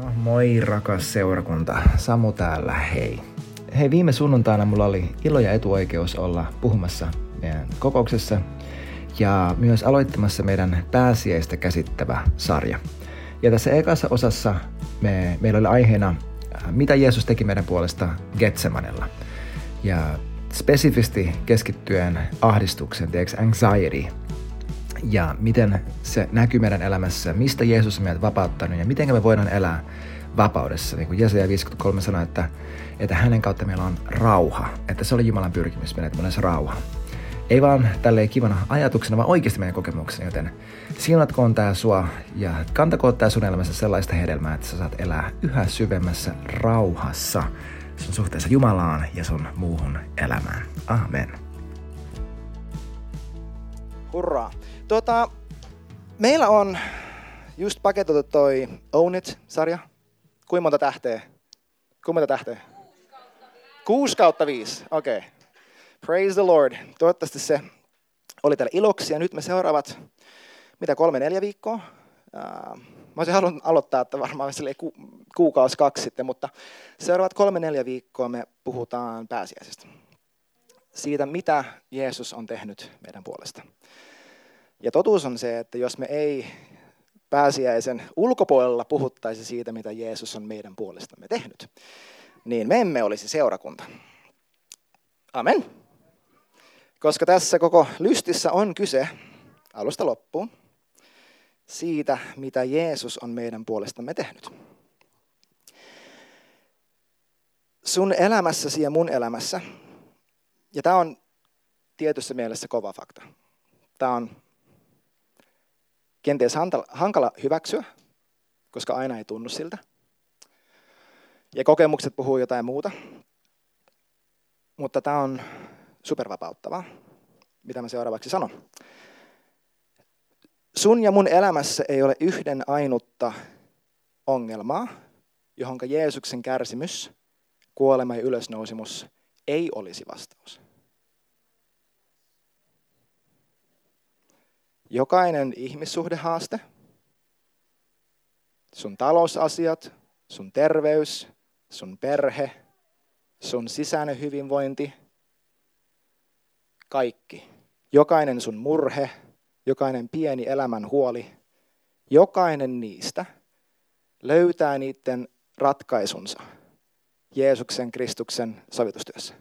No moi rakas seurakunta, Samu täällä, hei. Hei, viime sunnuntaina mulla oli ilo ja etuoikeus olla puhumassa meidän kokouksessa ja myös aloittamassa meidän pääsiäistä käsittävä sarja. Ja tässä ekassa osassa meillä oli aiheena, mitä Jeesus teki meidän puolesta Getsemanella. Ja spesifisti keskittyen ahdistukseen, anxiety, ja miten se näkyy meidän elämässä, mistä Jeesus on meidät vapauttanut ja miten me voidaan elää vapaudessa. Niin kuin Jesaja 53 sanoi, että hänen kautta meillä on rauha, että se oli Jumalan pyrkimys meille, että meillä olisi rauha. Ei vaan tälleen kivana ajatuksena, vaan oikeasti meidän kokemuksena, joten siunatkoon tää sua ja kantakoon tää sun elämässä sellaista hedelmää, että sä saat elää yhä syvemmässä rauhassa sun suhteessa Jumalaan ja sun muuhun elämään. Amen. Hurraa. Meillä on just paketoitu toi Own It-sarja. Kuinka monta tähteä? 6/5. Okei. Okay. Praise the Lord. Toivottavasti se oli teille iloksi. Ja nyt me seuraavat, 3-4 viikkoa. Mä olisin halunnut aloittaa, että varmaan kuukausi 2 sitten, mutta seuraavat 3-4 viikkoa me puhutaan pääsiäisestä. Siitä, mitä Jeesus on tehnyt meidän puolesta. Ja totuus on se, että jos me ei pääsiäisen ulkopuolella puhuttaisi siitä, mitä Jeesus on meidän puolestamme tehnyt, niin me emme olisi seurakunta. Amen. Koska tässä koko lystissä on kyse alusta loppuun siitä, mitä Jeesus on meidän puolestamme tehnyt. Sun elämässäsi ja mun elämässä, ja tämä on tietyssä mielessä kova fakta. Tämä on kenties hankala hyväksyä, koska aina ei tunnu siltä. Ja kokemukset puhuu jotain muuta. Mutta tämä on supervapauttavaa, mitä mä seuraavaksi sanon. Sun ja mun elämässä ei ole yhden ainutta ongelmaa, johonka Jeesuksen kärsimys, kuolema ja ylösnousemus ei olisi vastaus. Jokainen ihmissuhdehaaste, sun talousasiat, sun terveys, sun perhe, sun sisäinen hyvinvointi, kaikki. Jokainen sun murhe, jokainen pieni elämän huoli, jokainen niistä löytää niiden ratkaisunsa Jeesuksen Kristuksen sovitustyössä.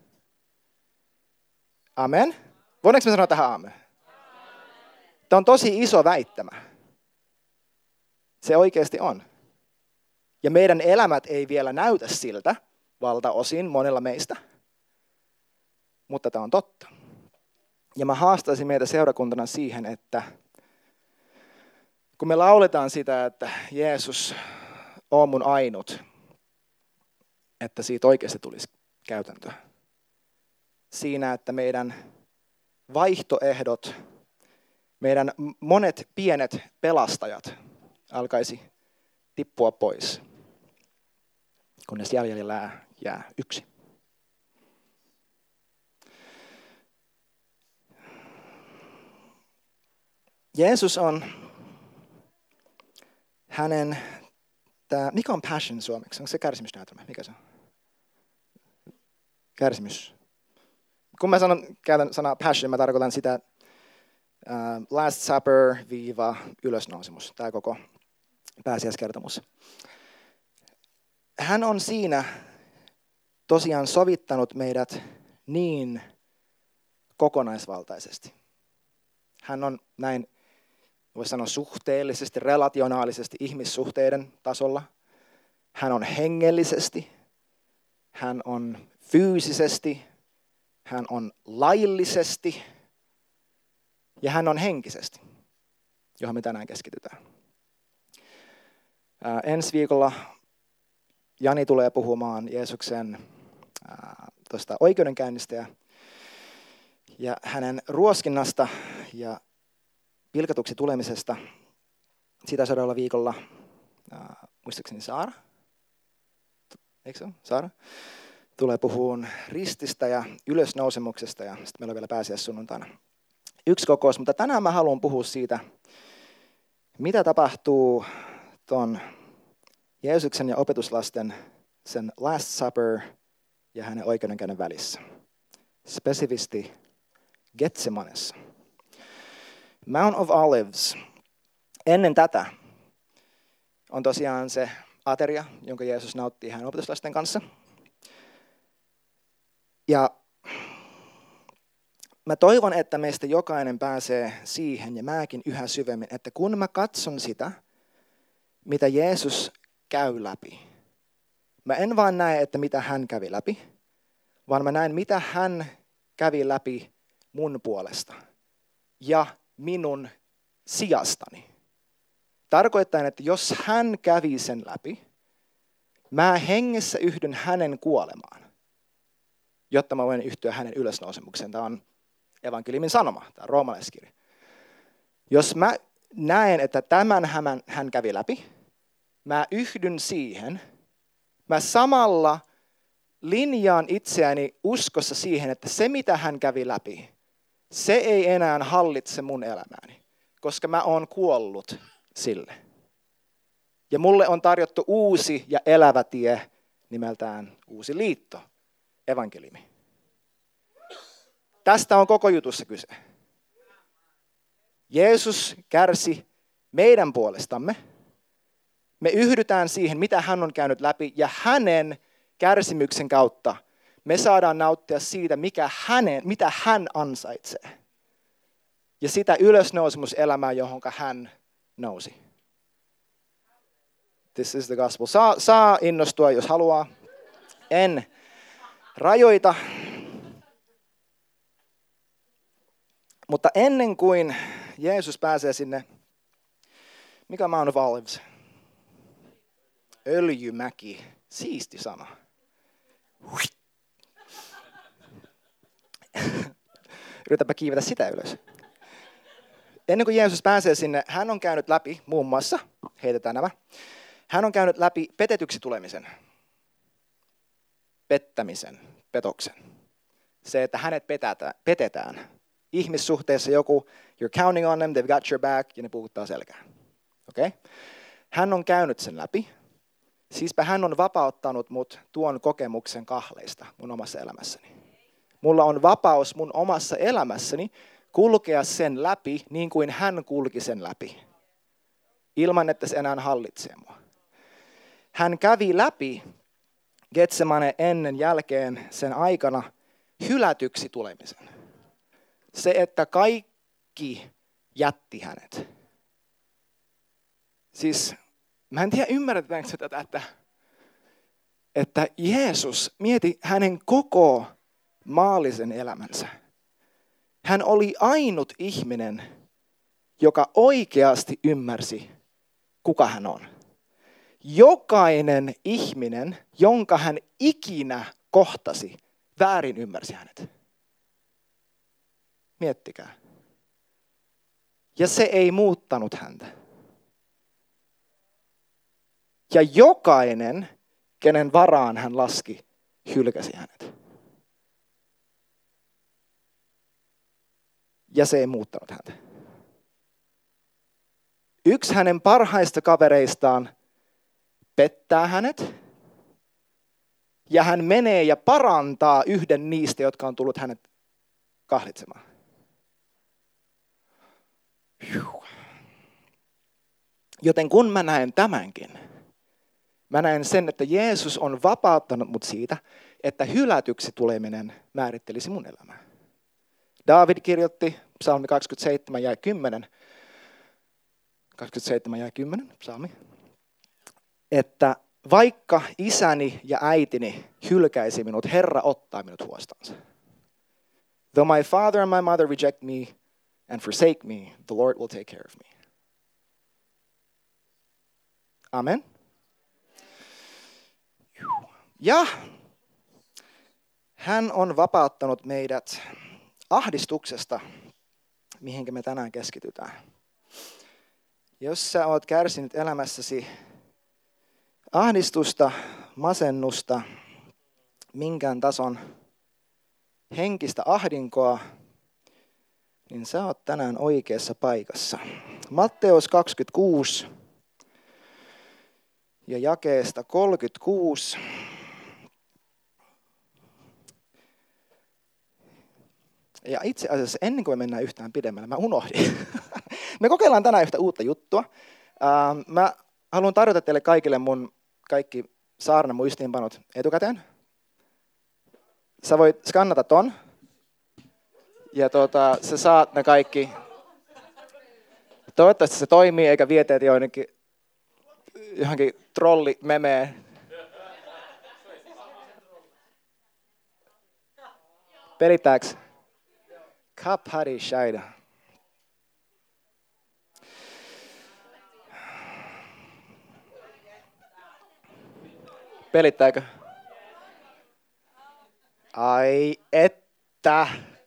Amen. Voidaanko me sanoa tähän amen? Tämä on tosi iso väittämä. Se oikeasti on. Ja meidän elämät ei vielä näytä siltä, valtaosin monella meistä. Mutta tämä on totta. Ja mä haastaisin meitä seurakuntana siihen, että kun me lauletaan sitä, että Jeesus on mun ainut, että siitä oikeasti tulisi käytäntöä. Siinä, että meidän vaihtoehdot, meidän monet pienet pelastajat alkaisi tippua pois, kunnes jäljellä jää yksi. Jeesus on hänen, mikä on passion suomeksi? Onko se kärsimysnäytelmä? Mikä se on? Kärsimys. Kun mä käytän sanaa passion, mä tarkoitan sitä Last Supper ylösnousemus, tämä koko pääsiäiskertomus. Hän on siinä tosiaan sovittanut meidät niin kokonaisvaltaisesti. Hän on näin, voisi sanoa suhteellisesti, relationaalisesti ihmissuhteiden tasolla. Hän on hengellisesti, hän on fyysisesti, hän on laillisesti ja hän on henkisesti, johon me tänään keskitytään. Ensi viikolla Jani tulee puhumaan Jeesuksen tuosta oikeudenkäynnistä ja hänen ruoskinnasta ja pilkatuksi tulemisesta. Sitä seuraavalla viikolla, muistaakseni Saara, eikö se ole? Saara? Tulee puhumaan rististä ja ylösnousemuksesta ja sitten meillä on vielä pääsiäissunnuntaina yksi kokous. Mutta tänään mä haluan puhua siitä, mitä tapahtuu ton Jeesuksen ja opetuslasten sen Last Supper ja hänen oikeudenkäynnin välissä. Spesifisti Getsemanessa. Mount of Olives. Ennen tätä on tosiaan se ateria, jonka Jeesus nautti hänen opetuslasten kanssa. Ja mä toivon, että meistä jokainen pääsee siihen, ja mäkin yhä syvemmin, että kun mä katson sitä, mitä Jeesus käy läpi, mä en vaan näe, että mitä hän kävi läpi, vaan mä näen, mitä hän kävi läpi mun puolesta ja minun sijastani. Tarkoittaen, että jos hän kävi sen läpi, mä hengessä yhdyn hänen kuolemaan, jotta mä voin yhtyä hänen ylösnousemukseen. Tämä on evankeliumin sanoma, tämä on roomalaiskirja. Jos mä näen, että tämän hän kävi läpi, mä yhdyn siihen, mä samalla linjaan itseäni uskossa siihen, että se mitä hän kävi läpi, se ei enää hallitse mun elämääni, koska mä oon kuollut sille. Ja mulle on tarjottu uusi ja elävä tie nimeltään uusi liitto, evankeliumi. Tästä on koko jutussa kyse. Jeesus kärsi meidän puolestamme. Me yhdytään siihen, mitä hän on käynyt läpi, ja hänen kärsimyksen kautta me saadaan nauttia siitä, mitä hän ansaitsee. Ja sitä ylösnousemuselämää, johon hän nousi. This is the gospel. Saa innostua, jos haluaa. En rajoita. Mutta ennen kuin Jeesus pääsee sinne, mikä on Mount of Olives? Öljymäki. Siisti sana. Yritäpä kiivetä sitä ylös. Ennen kuin Jeesus pääsee sinne, hän on käynyt läpi muun muassa, heitetään nämä, hän on käynyt läpi petetyksi tulemisen, pettämisen, petoksen. Se, että hänet petetään. Ihmissuhteessa joku, you're counting on them, they've got your back, ja ne puhuttaa selkään. Okay? Hän on käynyt sen läpi. Siispä hän on vapauttanut mut tuon kokemuksen kahleista mun omassa elämässäni. Mulla on vapaus mun omassa elämässäni kulkea sen läpi niin kuin hän kulki sen läpi. Ilman, että se enää hallitsee mua. Hän kävi läpi Getsemane ennen jälkeen sen aikana hylätyksi tulemisen. Se, että kaikki jätti hänet. Siis mä en tiedä ymmärretäänkö tätä, että Jeesus mieti hänen koko maallisen elämänsä. Hän oli ainut ihminen, joka oikeasti ymmärsi, kuka hän on. Jokainen ihminen, jonka hän ikinä kohtasi, väärin ymmärsi hänet. Miettikää. Ja se ei muuttanut häntä. Ja jokainen, kenen varaan hän laski, hylkäsi hänet. Ja se ei muuttanut häntä. Yksi hänen parhaista kavereistaan pettää hänet. Ja hän menee ja parantaa yhden niistä, jotka on tullut hänet kahlitsemaan. Joten kun mä näen tämänkin, mä näen sen, että Jeesus on vapauttanut mut siitä, että hylätyksi tuleminen määrittelisi mun elämää. Daavid kirjoitti psalmi 27 ja 10, 27 ja 10 psalmi, että vaikka isäni ja äitini hylkäisi minut, Herra ottaa minut huostansa. Though my father and my mother reject me and forsake me, the Lord will take care of me. Amen. Ja hän on vapauttanut meidät ahdistuksesta, mihinkä me tänään keskitytään. Jos sä oot kärsinyt elämässäsi ahdistusta, masennusta, minkään tason henkistä ahdinkoa, niin sä oot tänään oikeassa paikassa. Matteus 26, ja jakeesta 36. Ja itse asiassa ennen kuin me mennään yhtään pidemmälle, mä unohdin. Me kokeillaan tänään yhtä uutta juttua. Mä haluan tarjota teille kaikille mun kaikki saarnan muistiinpanot etukäteen. Sä voit skannata ton. Ja sä saat ne kaikki. Toivottavasti se toimii eikä vie teet johonkin trollimemeen. Pelittääks? Kaphari shaida. Pelittääkö? Ai että.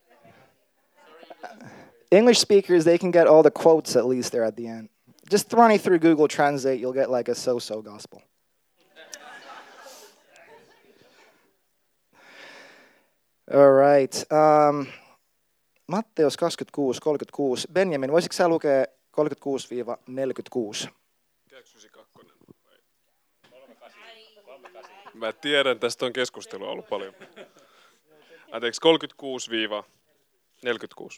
English speakers, they can get all the quotes at least there at the end. Just running through Google Translate, you'll get like a so-so gospel. All right. Matteus 26:36. Benjamin, voisitko sä lukea 36-46? Käykö 92? Mä tiedän, tästä on keskustelua ollut paljon. Anteeksi, 36-46.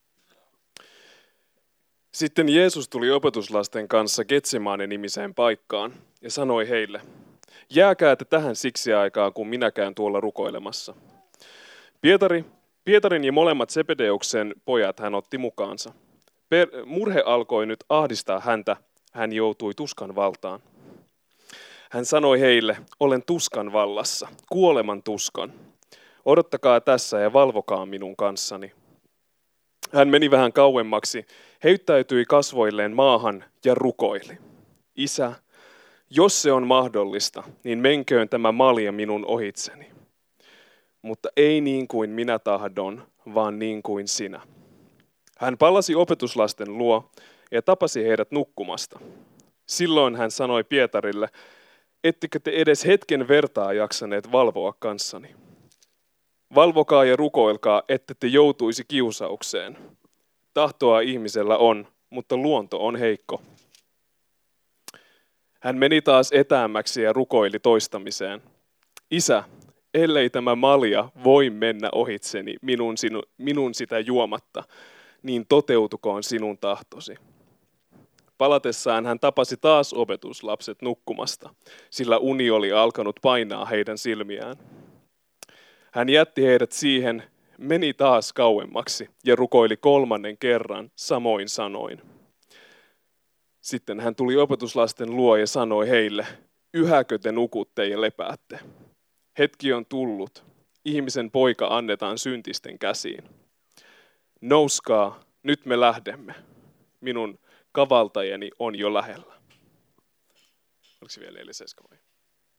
Sitten Jeesus tuli opetuslasten kanssa Getsemane-nimiseen paikkaan ja sanoi heille, jääkää te tähän siksi aikaa, kun minä käyn tuolla rukoilemassa. Pietarin ja molemmat Sebedeuksen pojat hän otti mukaansa. Murhe alkoi nyt ahdistaa häntä, hän joutui tuskan valtaan. Hän sanoi heille, olen tuskan vallassa, kuoleman tuskan. Odottakaa tässä ja valvokaa minun kanssani. Hän meni vähän kauemmaksi, heittäytyi kasvoilleen maahan ja rukoili. Isä, jos se on mahdollista, niin menköön tämä malja minun ohitseni. Mutta ei niin kuin minä tahdon, vaan niin kuin sinä. Hän palasi opetuslasten luo ja tapasi heidät nukkumasta. Silloin hän sanoi Pietarille, ettekö te edes hetken vertaa jaksaneet valvoa kanssani? Valvokaa ja rukoilkaa, ette te joutuisi kiusaukseen. Tahtoa ihmisellä on, mutta luonto on heikko. Hän meni taas etäämmäksi ja rukoili toistamiseen. Isä, ellei tämä malja voi mennä ohitseni minun sitä juomatta, niin toteutukoon sinun tahtosi. Palatessaan hän tapasi taas opetuslapset nukkumasta, sillä uni oli alkanut painaa heidän silmiään. Hän jätti heidät siihen, meni taas kauemmaksi ja rukoili 3. kerran samoin sanoin. Sitten hän tuli opetuslasten luo ja sanoi heille, yhäkö te nukutte ja lepäätte? Hetki on tullut, ihmisen poika annetaan syntisten käsiin. Nouskaa, nyt me lähdemme. Minun kavaltajani on jo lähellä. Oliko se vielä 4.7 vai?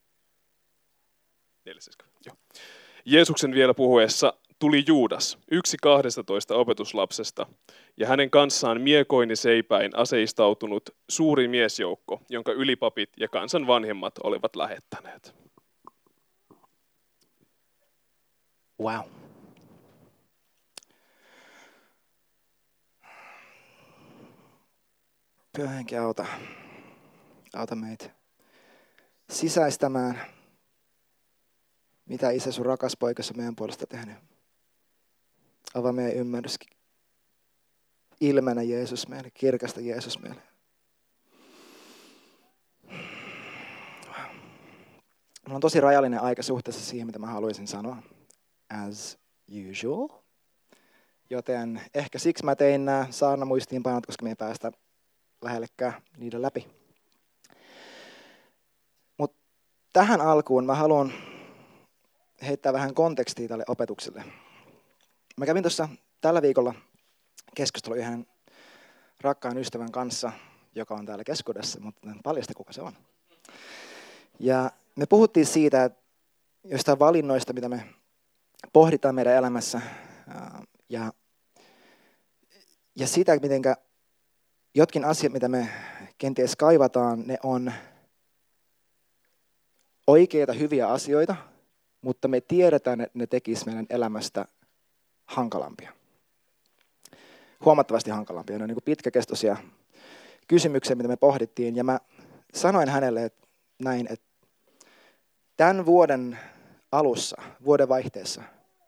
4.7, joo. Jeesuksen vielä puhuessa tuli Juudas, yksi 12 opetuslapsesta, ja hänen kanssaan miekoin ja seipäin aseistautunut suuri miesjoukko, jonka ylipapit ja kansan vanhemmat olivat lähettäneet. Wow. Pyhä Henki, auta meitä sisäistämään, mitä Isä sun rakas poikasi meidän puolesta tehnyt. Avaa meidän ymmärrys. Ilmenä Jeesus meille, kirkasta Jeesus meille. Mulla on tosi rajallinen aika suhteessa siihen, mitä mä haluaisin sanoa. As usual. Joten ehkä siksi mä tein nämä saarnamuistiinpanot, koska me ei päästä lähellekään niiden läpi. Mutta tähän alkuun mä haluan heittää vähän kontekstia tälle opetukselle. Mä kävin tuossa tällä viikolla keskustelua yhden rakkaan ystävän kanssa, joka on täällä keskuudessa, mutta en paljasta kuka se on. Ja me puhuttiin siitä, että jostain valinnoista, mitä me pohditaan meidän elämässä, ja siitä, miten jotkin asiat, mitä me kenties kaivataan, ne on oikeita, hyviä asioita, mutta me tiedetään, että ne tekisivät meidän elämästä hankalampia. Huomattavasti hankalampia. Ne on niin kuin pitkäkestoisia kysymyksiä, mitä me pohdittiin. Ja mä sanoin hänelle, että näin, että tämän vuoden alussa, vuodenvaihteessa,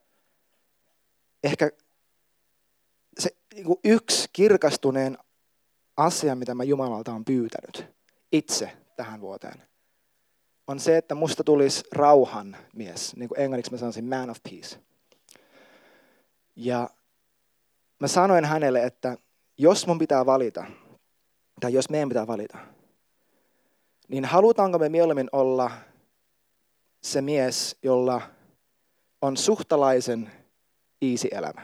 ehkä se yksi kirkastuneen asia, mitä mä Jumalalta olen pyytänyt itse tähän vuoteen, on se, että musta tulisi rauhan mies. Niin kuin englanniksi mä sanoisin man of peace. Ja mä sanoin hänelle, että jos mun pitää valita, tai jos meidän pitää valita, niin halutaanko me mieluummin olla se mies, jolla on suhtalaisen easy elämä,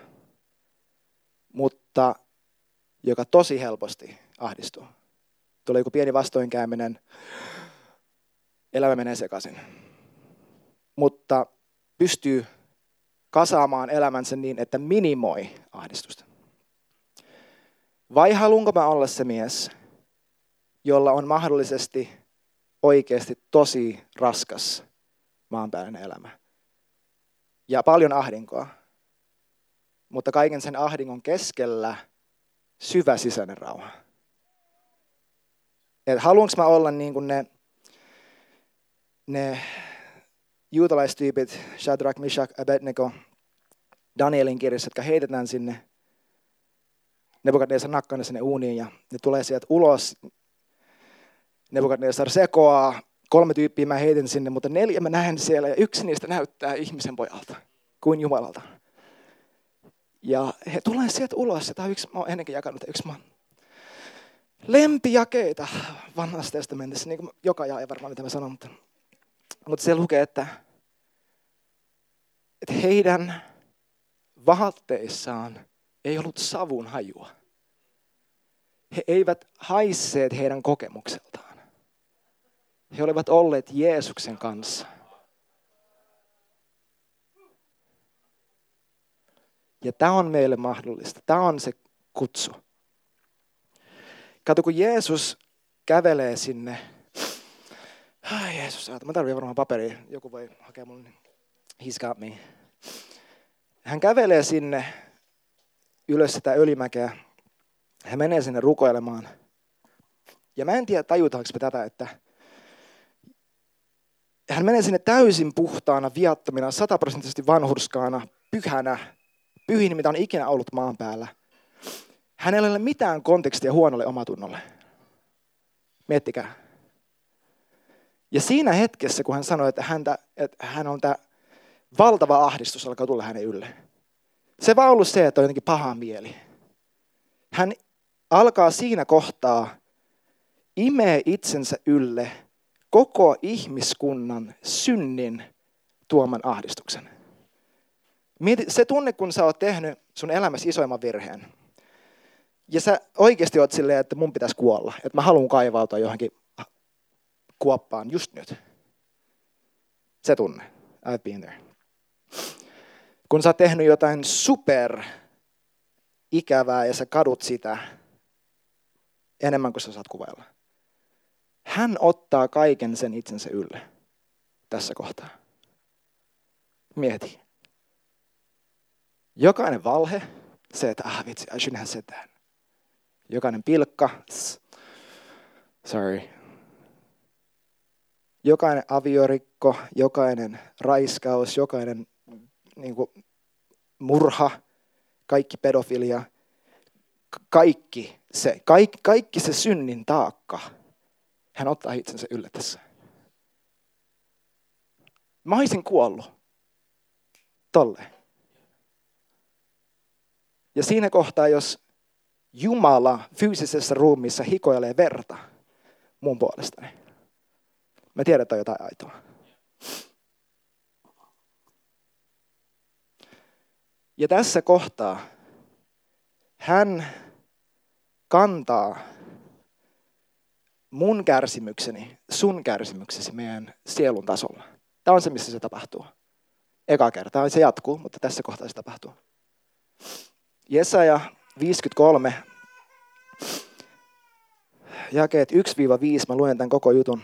mutta joka tosi helposti ahdistuu. Tulee joku pieni vastoinkäyminen, elämä menee sekaisin. Mutta pystyy kasaamaan elämänsä niin, että minimoi ahdistusta. Vai haluanko mä olla se mies, jolla on mahdollisesti oikeasti tosi raskas maanpäällinen elämä. Ja paljon ahdinkoa. Mutta kaiken sen ahdingon keskellä syvä sisäinen rauha. Et haluanko mä olla niin kuin ne juutalaistyypit, Shadrach, Meshach, Abednego, Danielin kirjassa, jotka heitetään sinne. Nebukadnezar nakkana sinne uuniin ja ne tulee sieltä ulos. Nebukadnezar sekoaa. 3 tyyppiä mä heitän sinne, mutta 4 mä näen siellä ja yksi niistä näyttää ihmisen pojalta kuin Jumalalta. Ja he tulee sieltä ulos. Tämä on yksi, mä oon ennenkin jakanut, yksi mä lempijakeita vanhassa testamentissa, niin kuin joka jae varmaan mitä mä sanon, mutta se lukee, että heidän vaatteissaan ei ollut savun hajua. He eivät haisseet heidän kokemukseltaan. He olivat olleet Jeesuksen kanssa. Ja tämä on meille mahdollista. Tämä on se kutsu. Kato, kun Jeesus kävelee sinne. Jeesus, mä tarvitsen varmaan paperia. Joku voi hakea mun. He's got me. Hän kävelee sinne ylös sitä Öljymäkeä. Hän menee sinne rukoilemaan. Ja mä en tiedä, tajutaanko me tätä, että hän menee sinne täysin puhtaana, viattomina, 100% vanhurskaana, pyhänä, pyhin, mitä on ikinä ollut maan päällä. Hänellä ei ole mitään kontekstia huonolle omatunnolle. Miettikää. Ja siinä hetkessä, kun hän sanoi, että hän on tämä valtava ahdistus alkaa tulla hänen ylle. Se vaan ollut se, että on jotenkin paha mieli. Hän alkaa siinä kohtaa imee itsensä ylle koko ihmiskunnan synnin tuoman ahdistuksen. Mieti, se tunne, kun sä oot tehnyt sun elämässä isoimman virheen. Ja sä oikeasti oot silleen, että mun pitäisi kuolla. Että mä haluan kaivautua johonkin kuoppaan just nyt. Se tunne. I've been there. Kun sä oot tehnyt jotain super ikävää ja sä kadut sitä enemmän kuin sä saat kuvailla. Hän ottaa kaiken sen itsensä ylle tässä kohtaa. Mieti. Jokainen valhe, se, että vitsi, I shouldn't have said that. Jokainen pilkka, sorry. Jokainen aviorikko, jokainen raiskaus, jokainen murha, kaikki pedofilia, kaikki se synnin taakka. Hän ottaa itsensä ylle tässä. Mä olisin kuollut. Tolleen. Ja siinä kohtaa, jos Jumala fyysisessä ruumiissa hikoilee verta mun puolestani. Mä tiedän, että on jotain aitoa. Ja tässä kohtaa hän kantaa mun kärsimykseni, sun kärsimyksesi meidän sielun tasolla. Tämä on se, missä se tapahtuu. Eka kertaa se jatkuu, mutta tässä kohtaa se tapahtuu. Jesaja 53, jakeet 1-5, mä luen tämän koko jutun.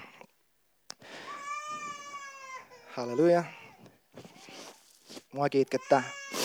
Halleluja. Mua kiitkettää.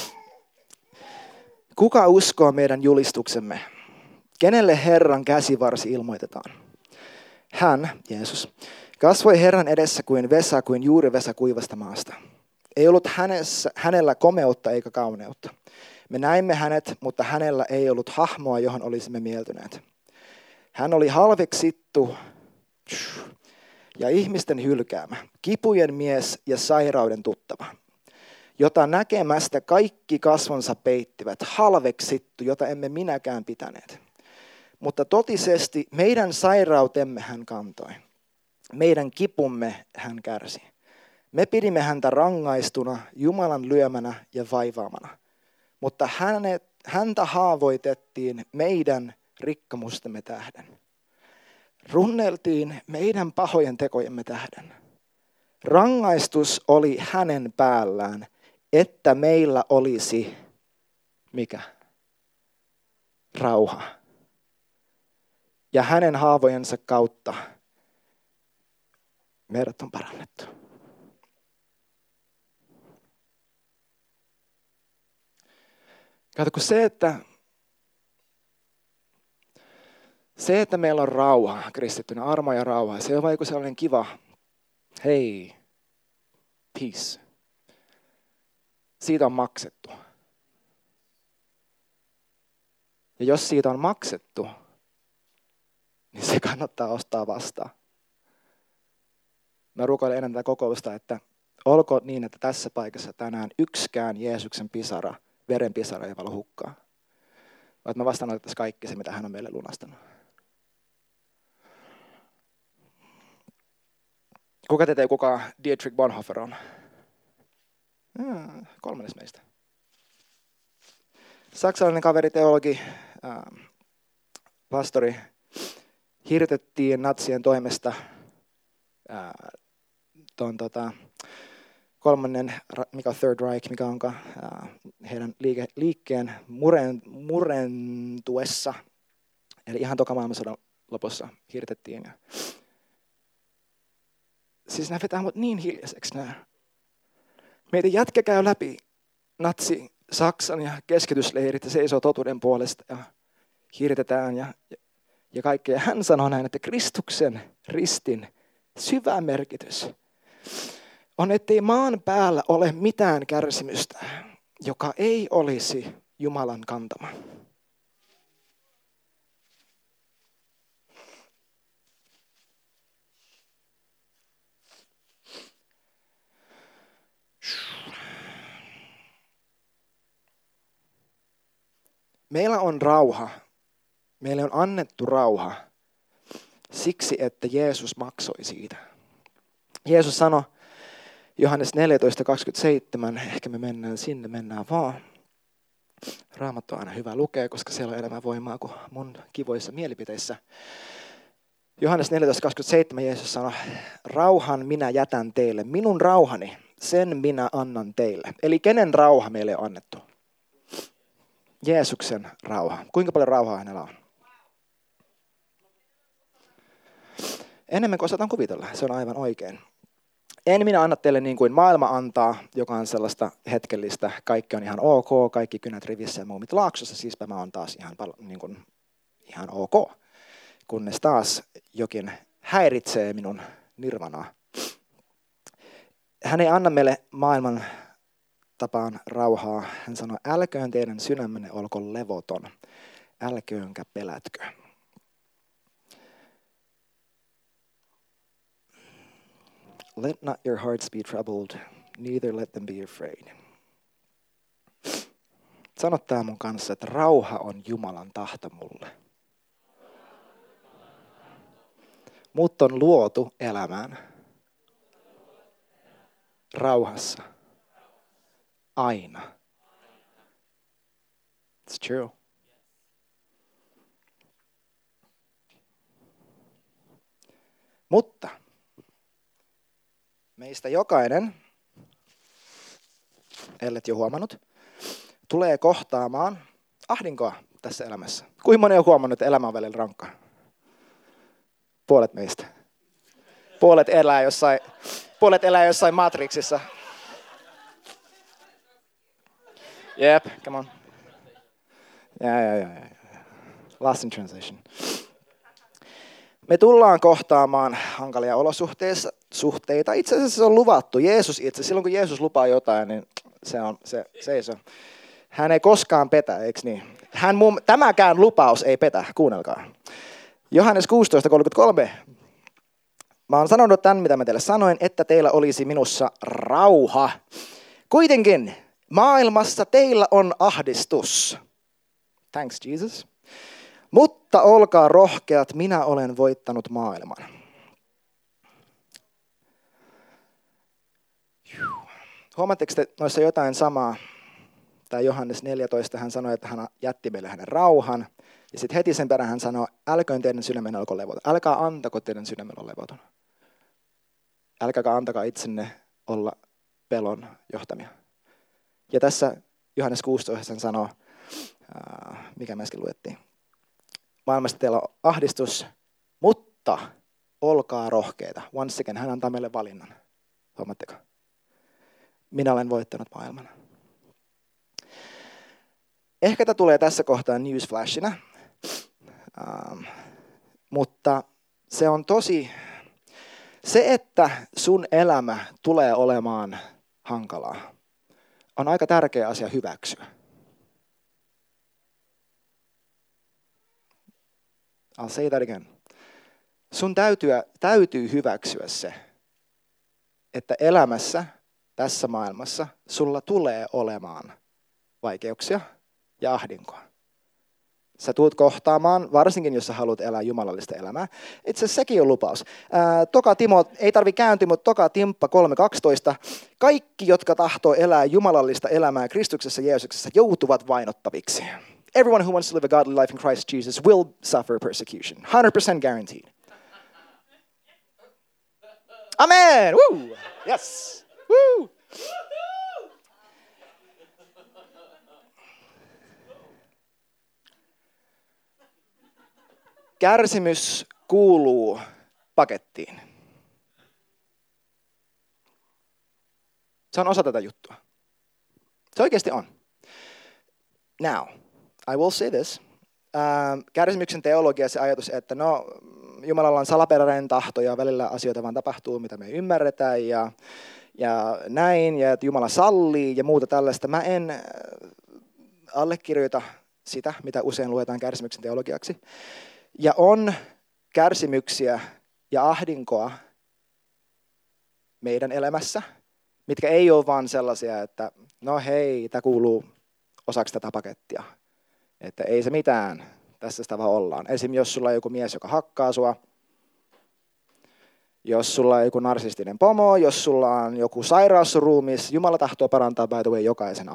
Kuka uskoo meidän julistuksemme? Kenelle Herran käsivarsi ilmoitetaan? Hän, Jeesus, Kasvoi Herran edessä kuin vesa, kuin juurivesa kuivasta maasta. Ei ollut hänellä komeutta eikä kauneutta. Me näimme hänet, mutta hänellä ei ollut hahmoa, johon olisimme mieltyneet. Hän oli halveksittu ja ihmisten hylkäämä, kipujen mies ja sairauden tuttava, jota näkemästä kaikki kasvonsa peittivät, halveksittu, jota emme minäkään pitäneet. Mutta totisesti meidän sairautemme hän kantoi, meidän kipumme hän kärsi. Me pidimme häntä rangaistuna, Jumalan lyömänä ja vaivaamana, mutta häntä haavoitettiin meidän rikkomustemme tähden. Runneltiin meidän pahojen tekojemme tähden. Rangaistus oli hänen päällään, että meillä olisi, mikä? Rauha. Ja hänen haavojensa kautta meidät on parannettu. Kato, kun se, että meillä on rauha kristittynä, armo ja rauha, se on vaikka sellainen kiva, hei, peace. Siitä on maksettu. Ja jos siitä on maksettu, niin se kannattaa ostaa vastaan. Mä rukoilen ennen tätä kokousta, että olko niin, että tässä paikassa tänään yksikään Jeesuksen pisara, verenpisara ei valu hukkaan. Vaan että me vastaanotettaisiin kaikki se, mitä hän on meille lunastanut. Kuka tietää, kuka Dietrich Bonhoeffer on? Kolmannes meistä. Saksalainen kaveri, teologi, pastori, hirtettiin natsien toimesta kolmannen, mikä on Third Reich, mikä onkaan heidän liikkeen murentuessa. Eli ihan toka maailmansodan lopussa hirtettiin. Siis nämä vetää mut niin hiljaiseksi nämä. Meidän jätkä käy läpi natsi-Saksan ja keskitysleirit ja seisoo totuuden puolesta ja hirtetään ja kaikkea. Ja hän sanoo näin, että Kristuksen ristin syvä merkitys on, ettei maan päällä ole mitään kärsimystä, joka ei olisi Jumalan kantama. Meillä on rauha. Meille on annettu rauha siksi, että Jeesus maksoi siitä. Jeesus sanoi Johannes 14:27, ehkä me mennään sinne, mennään vaan. Raamattu on aina hyvä lukea, koska siellä on enemmän voimaa kuin mun kivoissa mielipiteissä. Johannes 14:27 Jeesus sanoi, rauhan minä jätän teille, minun rauhani, sen minä annan teille. Eli kenen rauha meille on annettu? Jeesuksen rauha. Kuinka paljon rauhaa hänellä on? Enemmän kuin osataan kuvitella, se on aivan oikein. En minä anna teille niin kuin maailma antaa, joka on sellaista hetkellistä, kaikki on ihan ok, kaikki kynät rivissä ja muumit laaksossa, siispä mä oon taas ihan ok. Kunnes taas jokin häiritsee minun nirvanaa. Hän ei anna meille maailman tapaan rauhaa. Hän sanoi, älköön teidän sydämenne olko levoton, älköönkä pelätkö. Let not your hearts be troubled, neither let them be afraid. Sano tää mun kanssa, että rauha on Jumalan tahto mulle. Mut on luotu elämään rauhassa. Aina. It's true. Mutta meistä jokainen, ellet jo huomannut, tulee kohtaamaan ahdinkoa tässä elämässä. Kuinka moni on huomannut, että elämä on välillä rankkaa? Puolet meistä. Puolet elää jossain Matrixissa. Yep, come on. Yeah. Lost in translation. Me tullaan kohtaamaan hankalia olosuhteita. Itse asiassa se on luvattu. Silloin kun Jeesus lupaa jotain, niin se seisoo. Hän ei koskaan petä, eikö niin? Tämäkään lupaus ei petä, kuunnelkaa. Johannes 16:33. Mä oon sanonut tämän, mitä mä teille sanoin, että teillä olisi minussa rauha. Kuitenkin maailmassa teillä on ahdistus. Thanks Jesus. Mutta olkaa rohkeat, minä olen voittanut maailman. Huomaatteko te noissa jotain samaa? Tai Johannes 14, hän sanoi, että hän jätti meille hänen rauhan. Ja sitten heti sen perään hän sanoi, älköön teidän sydämen olko levoton. Älkää antako teidän sydämen olla levoton. Älkääkä antakaa itsenne olla pelon johtamia. Ja tässä Johannes 16 hän sanoo, mikä me äsken luettiin. Maailmassa teillä on ahdistus, mutta olkaa rohkeita. Once again, hän antaa meille valinnan. Huomaatteko? Minä olen voittanut maailman. Ehkä tämä tulee tässä kohtaa newsflashina, mutta se on se, että sun elämä tulee olemaan hankalaa, on aika tärkeä asia hyväksyä. I'll say that again. Sun täytyy hyväksyä se, että elämässä, tässä maailmassa, sulla tulee olemaan vaikeuksia ja ahdinkoa. Sä tulet kohtaamaan, varsinkin jos sä haluat elää jumalallista elämää. Itse asiassa sekin on lupaus. Ei tarvi kääntyä, mutta toka Timppa 3:12. Kaikki, jotka tahtoo elää jumalallista elämää Kristuksessa Jeesuksessa, joutuvat vainottaviksi. Everyone who wants to live a godly life in Christ Jesus will suffer persecution. 100% guaranteed. Amen! Woo! Yes! Woo! Kärsimys kuuluu pakettiin. Se on osa tätä juttua. Se oikeasti on. Now, I will say this. Kärsimyksen teologia se ajatus, että Jumalalla on salaperäinen tahto ja välillä asioita vaan tapahtuu, mitä me ei ymmärretä ja näin, ja että Jumala sallii ja muuta tällaista. Mä en allekirjoita sitä, mitä usein luetaan kärsimyksen teologiaksi. Ja on kärsimyksiä ja ahdinkoa meidän elämässä, mitkä ei ole vaan sellaisia, että no hei, tämä kuuluu osaksi tätä pakettia. Että ei se mitään, tässä sitä vaan ollaan. Esimerkiksi jos sulla on joku mies, joka hakkaa sua, jos sulla on joku narsistinen pomo, jos sulla on joku sairaus sun ruumiissa, Jumala tahtoo parantaa by the way jokaisen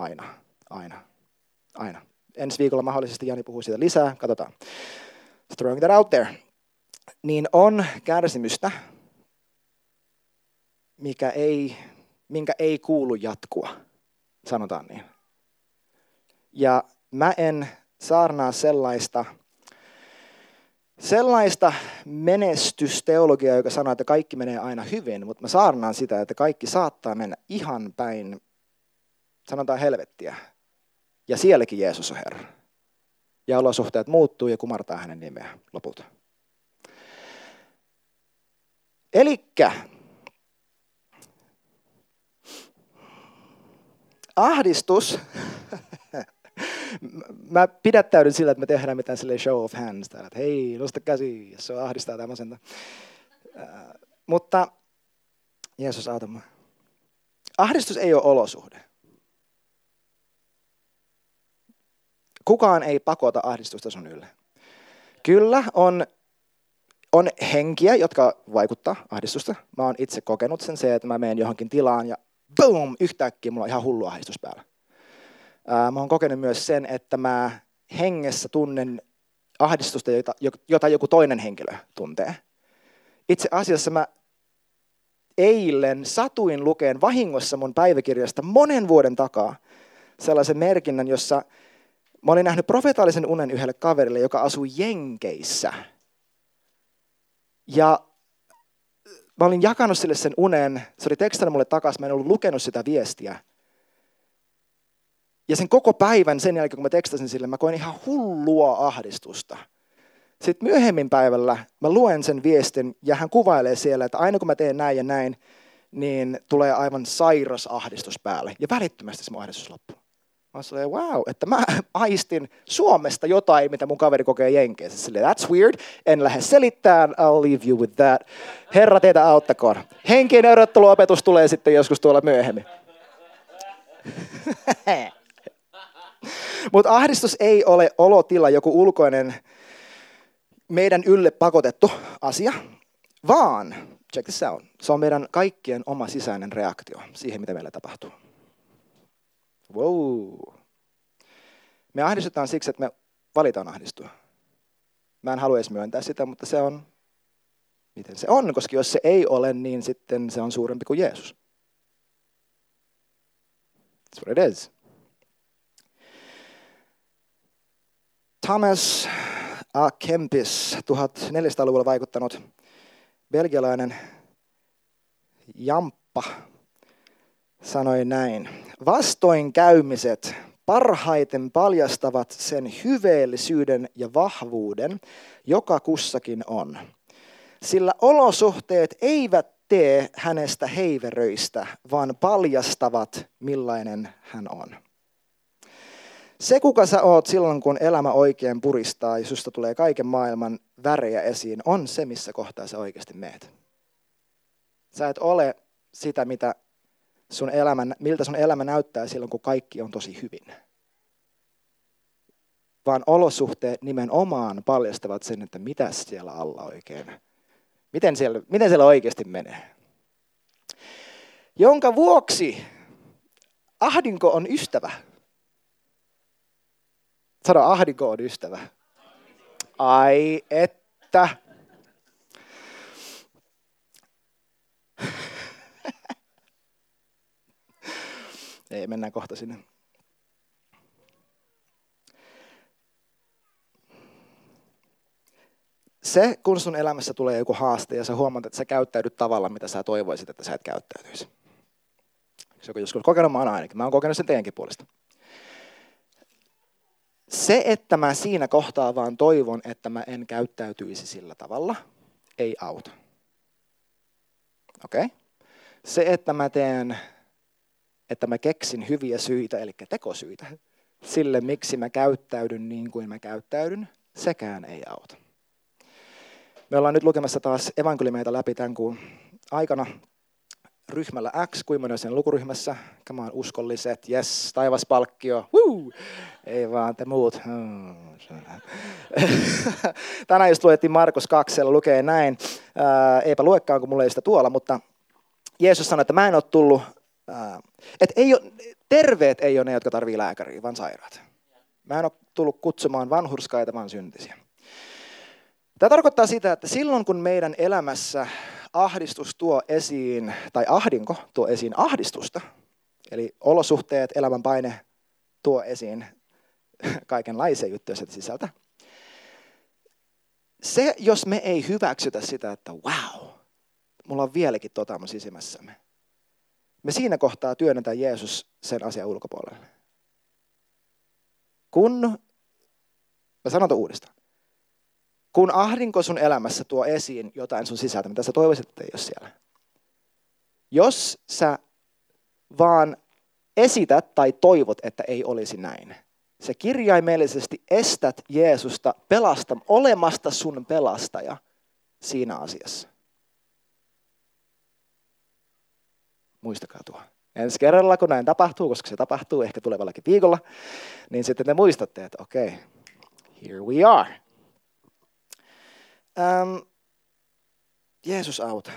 aina. Ensi viikolla mahdollisesti Jani puhuu siitä lisää, katsotaan. Throwing that out there. Niin on kärsimystä, minkä ei kuulu jatkua, sanotaan niin. Ja mä en saarnaa sellaista menestysteologiaa, joka sanoo, että kaikki menee aina hyvin, mutta mä saarnaan sitä, että kaikki saattaa mennä ihan päin, sanotaan helvettiä. Ja sielläkin Jeesus on Herra. Ja olosuhteet muuttuu ja kumartaa hänen nimeä lopulta. Elikkä ahdistus. Mä pidättäydyn sillä, että me tehdään mitään silleen show of hands täällä, että hei, nosta käsi, jos se ahdistaa tai masenta. Mutta Jeesus auta mua. Ahdistus ei ole olosuhde. Kukaan ei pakota ahdistusta sun ylle. Kyllä on henkiä, jotka vaikuttaa ahdistusta. Mä oon itse kokenut se, että mä menen johonkin tilaan ja boom, yhtäkkiä mulla on ihan hullu ahdistus päällä. Mä oon kokenut myös sen, että mä hengessä tunnen ahdistusta, jota joku toinen henkilö tuntee. Itse asiassa mä eilen satuin lukeen vahingossa mun päiväkirjasta monen vuoden takaa sellaisen merkinnän, jossa mä olin nähnyt profeetallisen unen yhdelle kaverille, joka asui Jenkeissä. Ja mä olin jakanut sille sen unen, se oli tekstannut mulle takaisin, mä en ollut lukenut sitä viestiä. Ja sen koko päivän sen jälkeen, kun mä tekstasin sille, mä koin ihan hullua ahdistusta. Sitten myöhemmin päivällä mä luen sen viestin ja hän kuvailee siellä, että aina kun mä teen näin ja näin, niin tulee aivan sairas ahdistus päälle. Ja välittömästi se mun ahdistus loppuu. Mä sanoin, wow, että mä aistin Suomesta jotain, mitä mun kaveri kokee Jenkeissä. Silleen, that's weird. En lähde selittämään, I'll leave you with that. Herra teitä auttakoon. Henkinen erotteluopetus tulee sitten joskus tuolla myöhemmin. Mutta ahdistus ei ole olotila, joku ulkoinen, meidän ylle pakotettu asia, vaan, check this out, se on meidän kaikkien oma sisäinen reaktio siihen, mitä meillä tapahtuu. Wow. Me ahdistutaan siksi, että me valitaan ahdistua. Mä en halua edes myöntää sitä, mutta se on, miten se on, koska jos se ei ole, niin sitten se on suurempi kuin Jeesus. That's what it is. Thomas A. Kempis, 1400-luvulla vaikuttanut belgialainen jamppa, sanoi näin. Vastoinkäymiset parhaiten paljastavat sen hyveellisyyden ja vahvuuden, joka kussakin on. Sillä olosuhteet eivät tee hänestä heiveröistä, vaan paljastavat, millainen hän on. Se, kuka sä oot silloin, kun elämä oikein puristaa ja susta tulee kaiken maailman värejä esiin, on se, missä kohtaa sä oikeasti meet. Sä et ole sitä, miltä sun elämä näyttää silloin, kun kaikki on tosi hyvin. Vaan olosuhteet nimenomaan paljastavat sen, että mitä siellä alla oikein, miten siellä oikeasti menee. Jonka vuoksi ahdinko on ystävä. Sano, ahdinko on ystävä. Ai että. Ei, mennään kohta sinne. Se, kun sun elämässä tulee joku haaste ja sä huomaat, että sä käyttäydyt tavalla, mitä sä toivoisit, että sä et käyttäytyisi. Se on joskus kokenut, mä oon ainakin. Mä oon kokenut sen teidänkin puolesta. Se, että mä siinä kohtaa vaan toivon, että mä en käyttäytyisi sillä tavalla, ei auta. Okei? Se, että mä keksin hyviä syitä, eli tekosyitä, sille miksi mä käyttäydyn niin kuin mä käyttäydyn, sekään ei auta. Me ollaan nyt lukemassa taas evankeliumeita läpi tämän kuun aikana ryhmällä X, kuinka moni on sen lukuryhmässä. Come on, uskolliset, yes, taivaspalkkio, woo! Ei vaan te muut. Tänään just luettiin Markus 2, siellä lukee näin. Eipä luekaan, kun mulla ei sitä tuolla, mutta Jeesus sanoi, että mä en ole tullut, että terveet ei ole ne, jotka tarvitsee lääkäriä, vaan sairaat. Mä en ole tullut kutsumaan vanhurskaita, vaan syntisiä. Tämä tarkoittaa sitä, että silloin kun meidän elämässä ahdistus tuo esiin, tai ahdinko tuo esiin ahdistusta, eli olosuhteet, elämän paine tuo esiin kaikenlaisia juttuja sieltä sisältä. Se, jos me ei hyväksytä sitä, että wow, mulla on vieläkin mun sisimmässämme. Me siinä kohtaa työnnetään Jeesus sen asian ulkopuolelle. Mä sanon ton uudestaan. Kun ahdinko sun elämässä tuo esiin jotain sun sisältä, mitä sä toivoisit, että ei ole siellä. Jos sä vaan esität tai toivot, että ei olisi näin, se kirjaimellisesti estät Jeesusta olemasta sun pelastaja siinä asiassa. Muistakaa tuo. Ensi kerralla, kun näin tapahtuu, koska se tapahtuu ehkä tulevallakin viikolla, niin sitten te muistatte, että okei, here we are. Jeesus auta.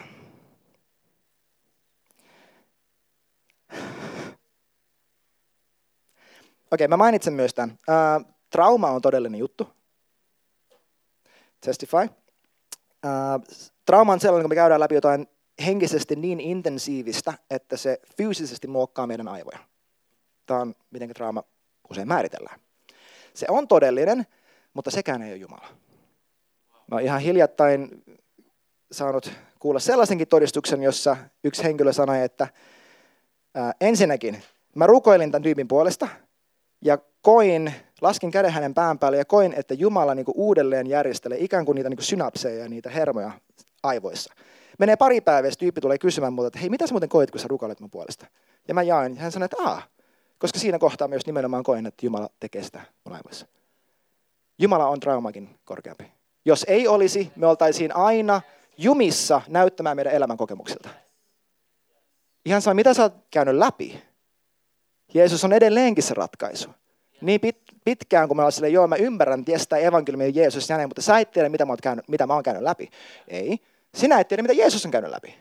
Okei, mä mainitsen myös tämän. Trauma on todellinen juttu. Testify. Trauma on sellainen, kun me käydään läpi jotain henkisesti niin intensiivistä, että se fyysisesti muokkaa meidän aivoja. Tämä on, miten trauma usein määritellään. Se on todellinen, mutta sekään ei ole Jumala. Mä oon ihan hiljattain saanut kuulla sellaisenkin todistuksen, jossa yksi henkilö sanoi, että ensinnäkin mä rukoilin tämän tyypin puolesta, ja laskin käden hänen pään päälle ja koin, että Jumala niin kuin uudelleen järjestelee ikään kuin niitä niin kuin synapseja ja niitä hermoja aivoissa. Menee pari päivää, tyyppi tulee kysymään multa, että hei, mitä sä muuten koit, kun sä rukoilet mun puolesta? Ja mä jaoin, ja hän sanoi, että koska siinä kohtaa myös nimenomaan koin, että Jumala tekee sitä mun aivoissa. Jumala on traumakin korkeampi. Jos ei olisi, me oltaisiin aina jumissa näyttämään meidän elämän kokemuksilta. Ihan sama, mitä sä oot käynyt läpi. Jeesus on edelleenkin se ratkaisu. Niin pitkään, kun me ollaan silleen, mä ymmärrän, että jes, tämä evankeliumi on Jeesus ja näin, mutta sä et tiedä, mitä mä oon käynyt läpi. Ei. Sinä et tiedä, mitä Jeesus on käynyt läpi.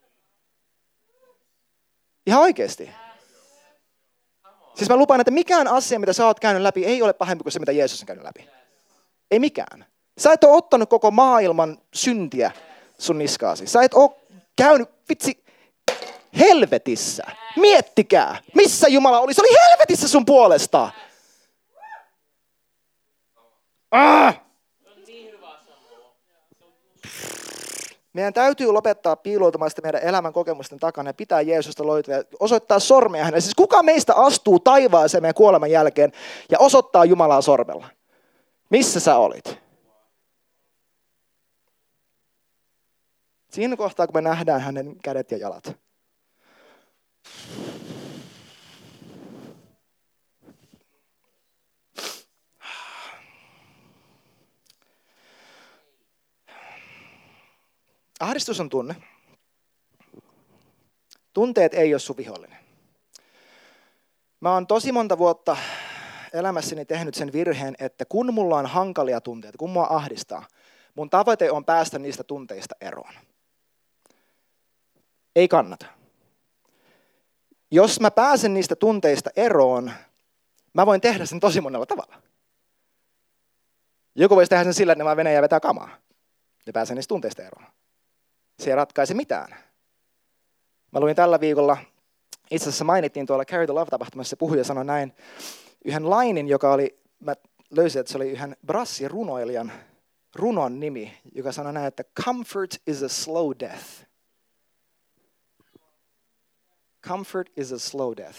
Ihan oikeasti. Siis mä lupaan, että mikään asia, mitä sä oot käynyt läpi, ei ole pahempi kuin se, mitä Jeesus on käynyt läpi. Ei mikään. Sä et ole ottanut koko maailman syntiä sun niskaasi. Sä et ole käynyt, helvetissä. Miettikää, missä Jumala oli. Se oli helvetissä sun puolesta. Meidän täytyy lopettaa piiloutumaan sitä meidän elämän kokemusten takana ja pitää Jeesusta loitua ja osoittaa sormea hänelle. Siis kuka meistä astuu taivaaseen meidän kuoleman jälkeen ja osoittaa Jumalaa sormella? Missä sä olit? Siinä kohtaa, kun me nähdään hänen kädet ja jalat. Ahdistus on tunne. Tunteet ei ole sun vihollinen. Mä oon tosi monta vuotta elämässäni tehnyt sen virheen, että kun mulla on hankalia tunteita, kun mua ahdistaa, mun tavoite on päästä niistä tunteista eroon. Ei kannata. Jos mä pääsen niistä tunteista eroon, mä voin tehdä sen tosi monella tavalla. Joku voisi tehdä sen sillä, että ne vaan menee ja vetää kamaa. Ja pääsee niistä tunteista eroon. Se ei ratkaise mitään. Mä luin tällä viikolla, itse asiassa mainittiin tuolla Carry the Love-tapahtumassa, se puhuja sanoi näin, yhden lainin, joka oli, mä löysin, että se oli yhden brassirunoilijan runon nimi, joka sanoi näin, että comfort is a slow death. Comfort is a slow death.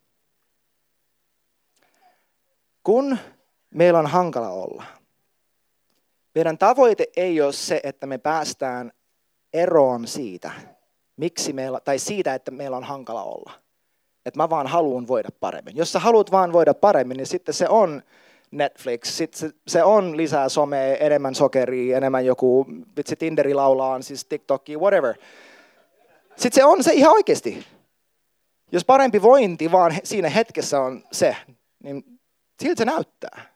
Kun meillä on hankala olla, meidän tavoite ei ole se, että me päästään eroon siitä, tai siitä, että meillä on hankala olla. Että mä vaan haluan voida paremmin. Jos sä haluat vaan voida paremmin, niin sitten se on Netflix, sitten se on lisää somea, enemmän sokeria, enemmän joku, vitsi Tinderi laulaa, siis TikTokia, whatever. Sitten se on se ihan oikeasti. Jos parempi vointi vaan siinä hetkessä on se, niin siltä se näyttää.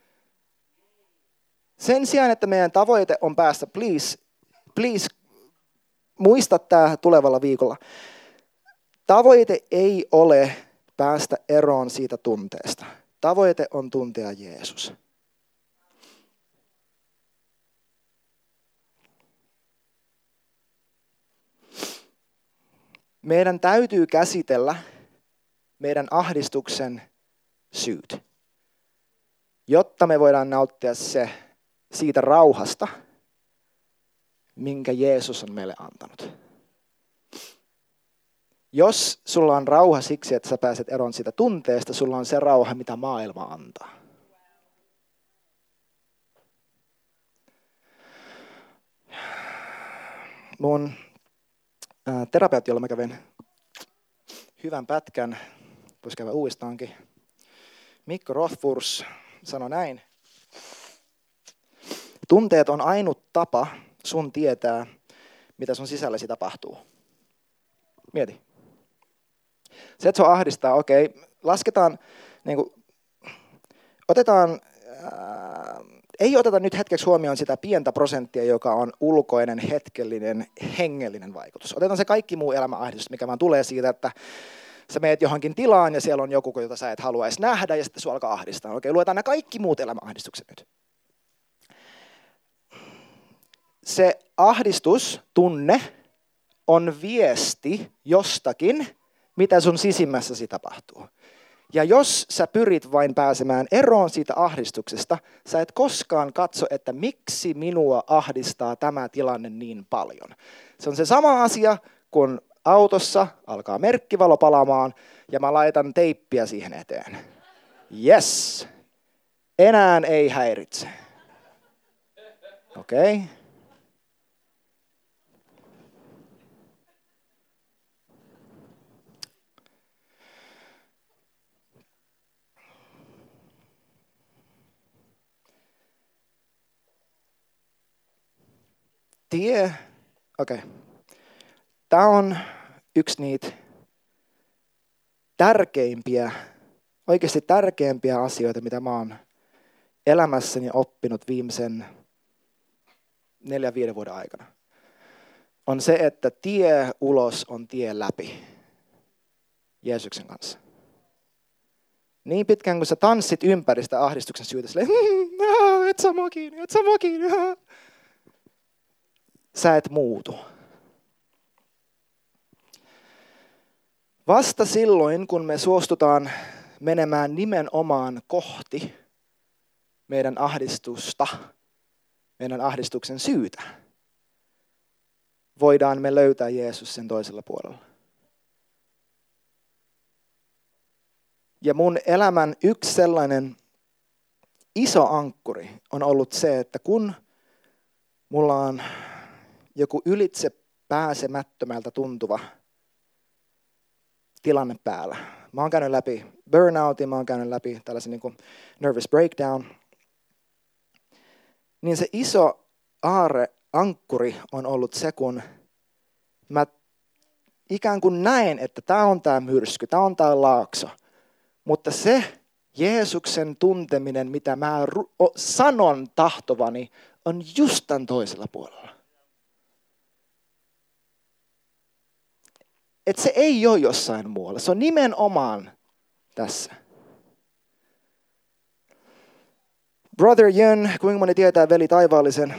Sen sijaan, että meidän tavoite on päästä, please, muista tämä tulevalla viikolla. Tavoite ei ole päästä eroon siitä tunteesta. Tavoite on tuntea Jeesus. Meidän täytyy käsitellä meidän ahdistuksen syyt, jotta me voidaan nauttia siitä rauhasta, minkä Jeesus on meille antanut. Jos sulla on rauha siksi, että sä pääset eroon siitä tunteesta, sulla on se rauha, mitä maailma antaa. Mun terapeutti, jolla mä kävin hyvän pätkän, voisi käydä uudestaankin, Mikko Rothfurs sanoi näin. Tunteet on ainut tapa sun tietää, mitä sun sisälläsi tapahtuu. Mieti. Se, että sua ahdistaa, okei, lasketaan, ei oteta nyt hetkeksi huomioon sitä pientä prosenttia, joka on ulkoinen, hetkellinen, hengellinen vaikutus. Otetaan se kaikki muu elämäahdistus, mikä vaan tulee siitä, että sä meet johonkin tilaan ja siellä on joku, jota sä et haluaisi nähdä ja sitten sua alkaa ahdistaa. Okei, luetaan nämä kaikki muut elämäahdistukset nyt. Se ahdistustunne on viesti jostakin, mitä sun sisimmässäsi tapahtuu. Ja jos sä pyrit vain pääsemään eroon siitä ahdistuksesta, sä et koskaan katso, että miksi minua ahdistaa tämä tilanne niin paljon. Se on se sama asia, kun autossa alkaa merkkivalo palamaan ja mä laitan teippiä siihen eteen. Yes. Enää ei häiritse. Okei. Okay. Okei. Tämä on yksi niitä oikeasti tärkeimpiä asioita, mitä mä oon elämässäni oppinut viimeisen 4-5 vuoden aikana. On se, että tie ulos on tie läpi Jeesuksen kanssa. Niin pitkään kun sä tanssit ympäri sitä ahdistuksen syytä, et sä mua kiinni. Sä et muutu. Vasta silloin, kun me suostutaan menemään nimenomaan kohti meidän ahdistusta, meidän ahdistuksen syytä, voidaan me löytää Jeesus sen toisella puolella. Ja mun elämän yksi sellainen iso ankkuri on ollut se, että kun mulla on joku ylitse pääsemättömältä tuntuva tilanne päällä. Mä oon käynyt läpi burnoutin, mä oon käynyt läpi tällaisen niin kuin nervous breakdown. Niin se iso ankkuri on ollut se, kun mä ikään kuin näen, että tää on tää myrsky, tää on tää laakso. Mutta se Jeesuksen tunteminen, mitä mä sanon tahtovani, on just tämän toisella puolella. Että se ei ole jossain muualla. Se on nimenomaan tässä. Brother Jön, kuinka moni tietää veli taivaallisen,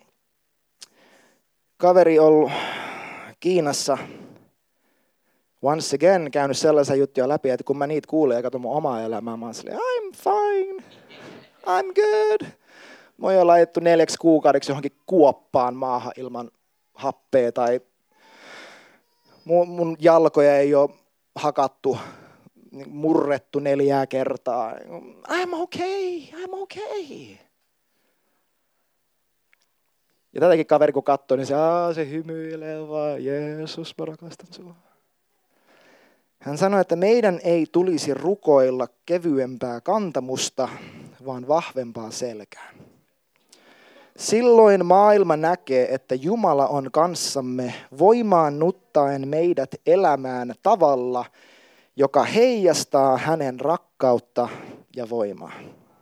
kaveri ollut Kiinassa. Once again käynyt sellaisia juttuja läpi, että kun mä niitä kuulen ja katson mun omaa elämää, mä oon silleen, I'm fine, I'm good. Mä oon jo laitettu 4 kuukaudeksi johonkin kuoppaan maahan ilman happea tai mun jalkoja ei ole hakattu, murrettu 4 kertaa. I'm okay. Ja tätäkin kaveri kun katsoi, niin se hymyilee vaan, Jeesus, mä rakastan sua. Hän sanoi, että meidän ei tulisi rukoilla kevyempää kantamusta, vaan vahvempaa selkää. Silloin maailma näkee, että Jumala on kanssamme voimaannuttaen meidät elämään tavalla, joka heijastaa hänen rakkautta ja voimaa.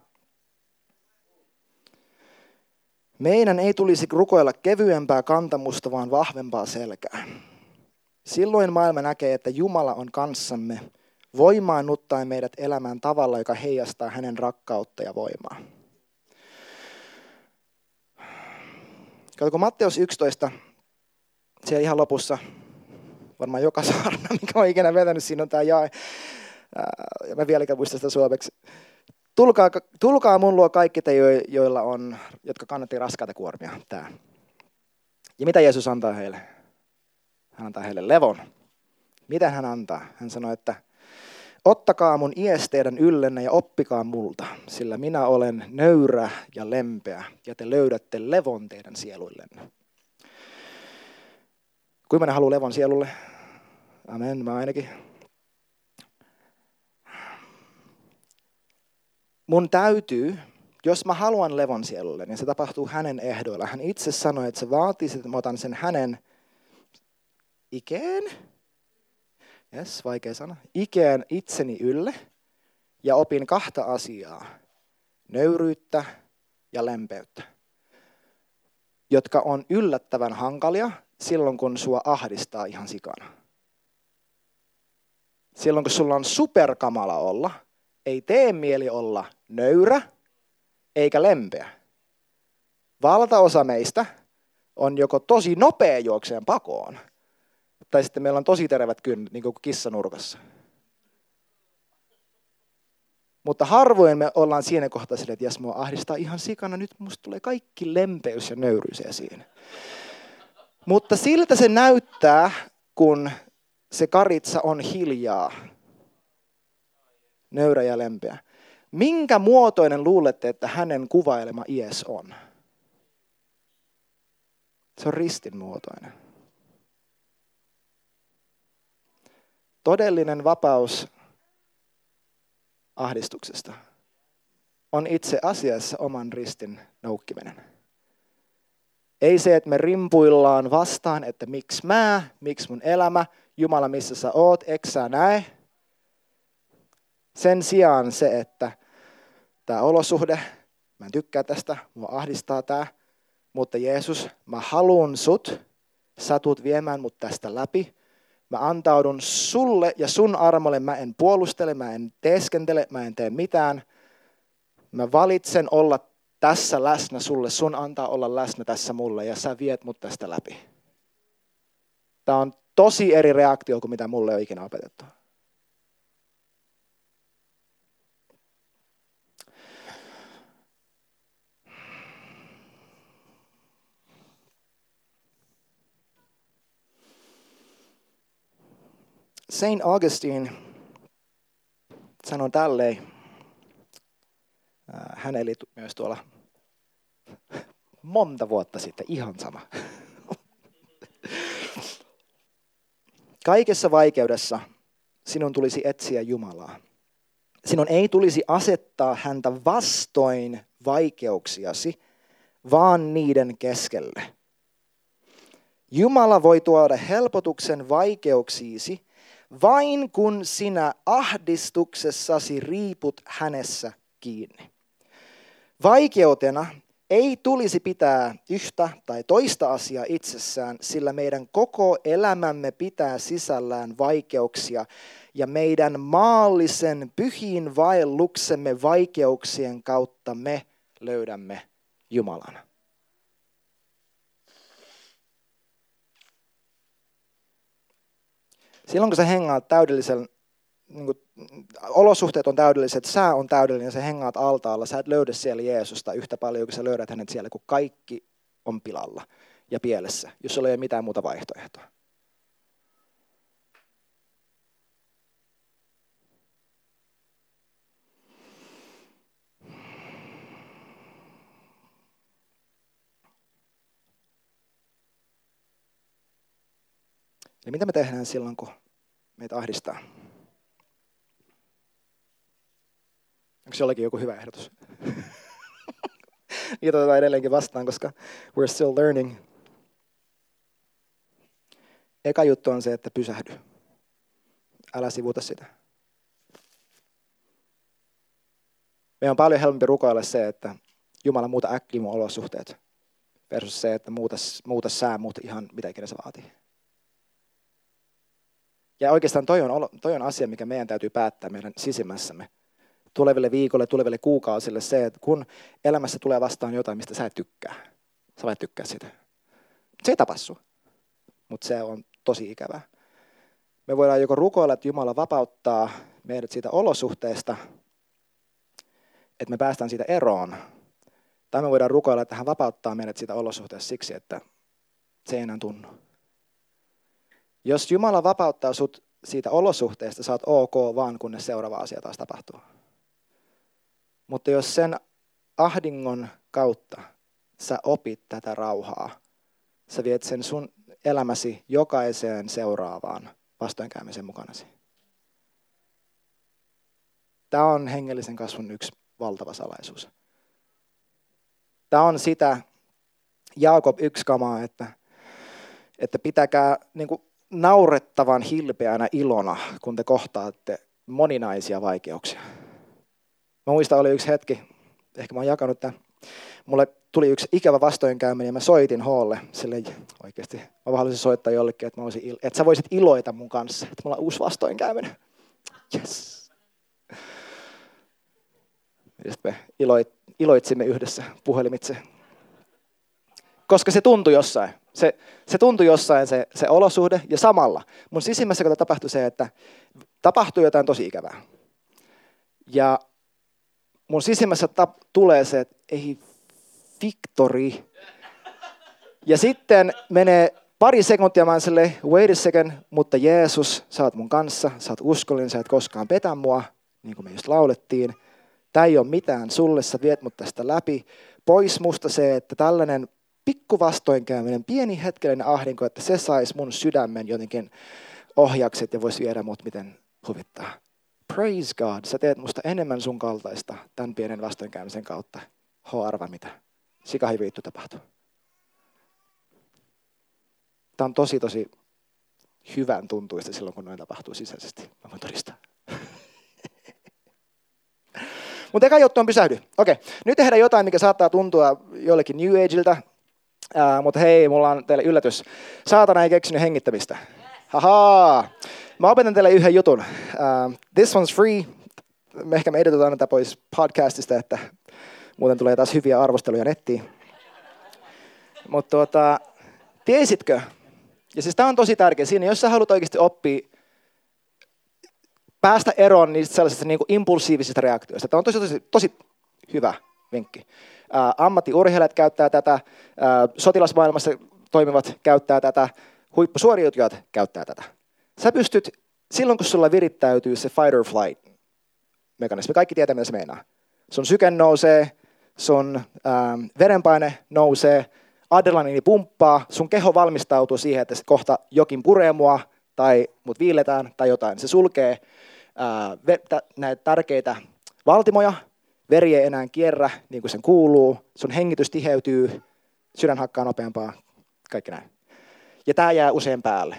Meidän ei tulisi rukoilla kevyempää kantamusta, vaan vahvempaa selkää. Silloin maailma näkee, että Jumala on kanssamme voimaannuttaen meidät elämään tavalla, joka heijastaa hänen rakkautta ja voimaa. Katsoko Matteus 11, siellä ihan lopussa, varmaan joka saarna, mikä olen ikinä vetänyt, siinä on tämä jae. Ja mä vieläkään muistan sitä suomeksi. Tulkaa mun luo kaikki te, jotka kannatti raskaita kuormia. Tää. Ja mitä Jeesus antaa heille? Hän antaa heille levon. Mitä hän antaa? Hän sanoi, että ottakaa mun ies teidän yllenne ja oppikaa multa, sillä minä olen nöyrä ja lempeä, ja te löydätte levon teidän sieluillenne. Kuinka ne haluaa levon sielulle? Amen, mä ainakin. Mun täytyy, jos mä haluan levon sielulle, niin se tapahtuu hänen ehdoilla. Hän itse sanoi, että se vaatii, että mä otan sen hänen ikeen. Yes, vaikea sana. Ikään itseni ylle ja opin 2 asiaa. Nöyryyttä ja lempeyttä. Jotka on yllättävän hankalia silloin, kun sua ahdistaa ihan sikana. Silloin, kun sulla on superkamala olla, ei tee mieli olla nöyrä eikä lempeä. Valtaosa meistä on joko tosi nopea juokseen pakoon, tai sitten meillä on tosi terevät kynnet, niin kuin kissanurkassa. Mutta harvoin me ollaan siinä kohtaa sille, että jos mua ahdistaa ihan sikana, nyt musta tulee kaikki lempeys ja nöyryys esiin. Mutta siltä se näyttää, kun se karitsa on hiljaa, nöyrä ja lempeä. Minkä muotoinen luulette, että hänen kuvailema IS on? Se on ristin muotoinen. Todellinen vapaus ahdistuksesta on itse asiassa oman ristin noukkiminen. Ei se, että me rimpuillaan vastaan, että miksi mun elämä, Jumala missä sä oot, eikö sä näe? Sen sijaan se, että tämä olosuhde, mä en tykkää tästä, mua ahdistaa tää, mutta Jeesus, mä haluun sut, sä tulet viemään mut tästä läpi. Mä antaudun sulle ja sun armolle, mä en puolustele, mä en teeskentele, mä en tee mitään. Mä valitsen olla tässä läsnä sulle, sun antaa olla läsnä tässä mulle ja sä viet mut tästä läpi. Tää on tosi eri reaktio kuin mitä mulle on ikinä opetettu. Saint Augustine sanoi tälleen, hän eli myös tuolla monta vuotta sitten, ihan sama. Kaikessa vaikeudessa sinun tulisi etsiä Jumalaa. Sinun ei tulisi asettaa häntä vastoin vaikeuksiasi, vaan niiden keskelle. Jumala voi tuoda helpotuksen vaikeuksiisi, vain kun sinä ahdistuksessasi riiput hänessä kiinni. Vaikeutena ei tulisi pitää yhtä tai toista asiaa itsessään, sillä meidän koko elämämme pitää sisällään vaikeuksia ja meidän maallisen pyhin vaelluksemme vaikeuksien kautta me löydämme Jumalan. Silloin kun sä hengaat täydellisen, olosuhteet on täydelliset, sää on täydellinen, sä hengaat altaalla, sä et löydä siellä Jeesusta yhtä paljon kuin sä löydät hänet siellä, kun kaikki on pilalla ja pielessä, jos sulla ei ole mitään muuta vaihtoehtoa. Ja mitä me tehdään silloin, kun meitä ahdistaa? Onko jollakin joku hyvä ehdotus? Niitä otetaan edelleenkin vastaan, koska we're still learning. Eka juttu on se, että pysähdy. Älä sivuta sitä. Meidän on paljon helpompi rukoilla se, että Jumala muuta äkkiä mun olosuhteet, versus se, että muuta sää, muuta ihan mitä ikinä se vaatii. Ja oikeastaan toi on asia, mikä meidän täytyy päättää meidän sisimmässämme. Tuleville viikolle, tuleville kuukausille se, että kun elämässä tulee vastaan jotain, mistä sä et tykkää. Sä voit tykkää sitä. Se ei tapassu, mutta se on tosi ikävää. Me voidaan joko rukoilla, että Jumala vapauttaa meidät siitä olosuhteesta, että me päästään siitä eroon. Tai me voidaan rukoilla, että hän vapauttaa meidät siitä olosuhteesta siksi, että se ei enää tunnu. Jos Jumala vapauttaa sut siitä olosuhteesta, sä oot ok vaan, kunnes seuraava asia taas tapahtuu. Mutta jos sen ahdingon kautta sä opit tätä rauhaa, sä viet sen sun elämäsi jokaiseen seuraavaan vastoinkäymisen mukanasi. Tämä on hengellisen kasvun yksi valtava salaisuus. Tämä on sitä Jaakob 1 kamaa, että pitäkää niin naurettavan hilpeänä ilona, kun te kohtaatte moninaisia vaikeuksia. Mä muistan, oli yksi hetki, ehkä mä oon jakanut tämän. Mulle tuli yksi ikävä vastoinkäyminen ja mä soitin Hoolle. Silleen oikeasti, mä vaan haluaisin soittaa jollekin, että sä voisit iloita mun kanssa, että mulla on uusi vastoinkäyminen. Yes. Ja sitten me iloitsimme yhdessä puhelimitse. Koska se tuntui jossain. Se tuntui jossain se olosuhde ja samalla. Mun sisimmässä kato tapahtui se, että tapahtui jotain tosi ikävää. Ja mun sisimmässä tulee se, että ei Victory. Ja sitten menee pari sekuntia, mä oon silleen, wait a second, mutta Jeesus, sä oot mun kanssa, sä oot uskollinen, sä et koskaan petä mua, niin kuin me just laulettiin. Tämä ei ole mitään sulle, sä viet mut tästä läpi. Pois musta se, että tällainen pikku vastoinkäyminen, pieni hetkellinen ahdinko, että se saisi mun sydämen jotenkin ohjakset ja voisi viedä mut miten huvittaa. Praise God, sä teet musta enemmän sun kaltaista tämän pienen vastoinkäymisen kautta. Arva mitä. Sikahi viittu tapahtuu. Tämä on tosi hyvän tuntuista silloin, kun noin tapahtuu sisäisesti. Mä voin todistaa. Mutta eka juttu on pysähdy. Okei, nyt tehdään jotain, mikä saattaa tuntua jollekin New Ageilta. Mutta hei, mulla on teille yllätys. Saatana ei keksinyt hengittämistä. Haha! Mä opetan teille yhden jutun. This one's free. Ehkä me editotaan tätä pois podcastista, että muuten tulee taas hyviä arvosteluja nettiin. Mutta tiesitkö? Ja siis tää on tosi tärkeä siinä, jos sä haluat oikeasti oppia, päästä eroon niistä sellaisista niin kuin impulsiivisista reaktioista. Tämä on tosi hyvä vinkki. Ammattiurheilijat käyttää tätä, sotilasmaailmassa toimivat käyttää tätä, huippusuoriutujat käyttää tätä. Sä pystyt, silloin kun sulla virittäytyy se fight or flight mekanismi, kaikki tietää mitä se meinaa. Sun syke nousee, sun verenpaine nousee, adrenaliini pumppaa, sun keho valmistautuu siihen, että kohta jokin puree mua, tai mut viiletään, tai jotain. Se sulkee näitä tärkeitä valtimoja, veri ei enää kierrä niin kuin sen kuuluu, sun hengitys tiheytyy, sydän hakkaa nopeampaa, kaikki näin. Ja tää jää usein päälle.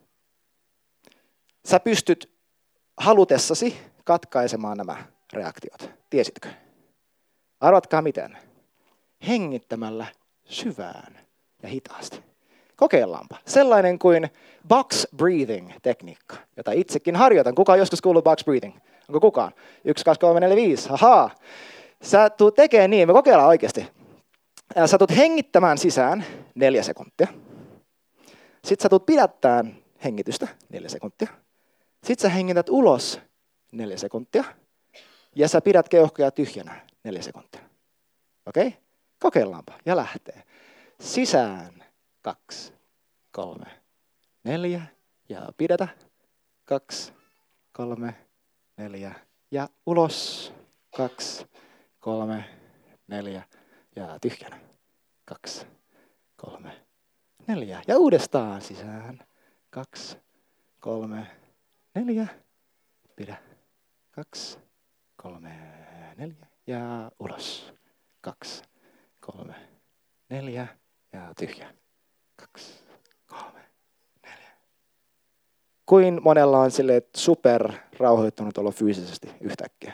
Sä pystyt halutessasi katkaisemaan nämä reaktiot. Tiesitkö? Arvatkaa miten? Hengittämällä syvään ja hitaasti. Kokeillaanpa. Sellainen kuin box breathing tekniikka, jota itsekin harjoitan. Kuka on joskus kuullut box breathing? Onko kukaan? 1, 2, 3, 4, 5. Ahaa. Sä tulet tekemään niin, me kokeillaan oikeasti. Sä tulet hengittämään sisään 4 sekuntia. Sitten sä tulet pidättämään hengitystä 4 sekuntia. Sitten sä hengität ulos 4 sekuntia. Ja sä pidät keuhkoja tyhjänä 4 sekuntia. Okei? Kokeillaanpa. Ja lähtee. Sisään 2, 3, 4. Ja pidätä. 2, 3, 4. Ja ulos. 2, 3, 4. Ja tyhjänä. 2, 3, 4. Ja uudestaan sisään. 2, 3, 4. Pidä. 2, 3, 4. Ja ulos. 2, 3, 4. Ja tyhjä. 2, 3, 4. Kuin monella on silleen super rauhoittunut olo fyysisesti yhtäkkiä?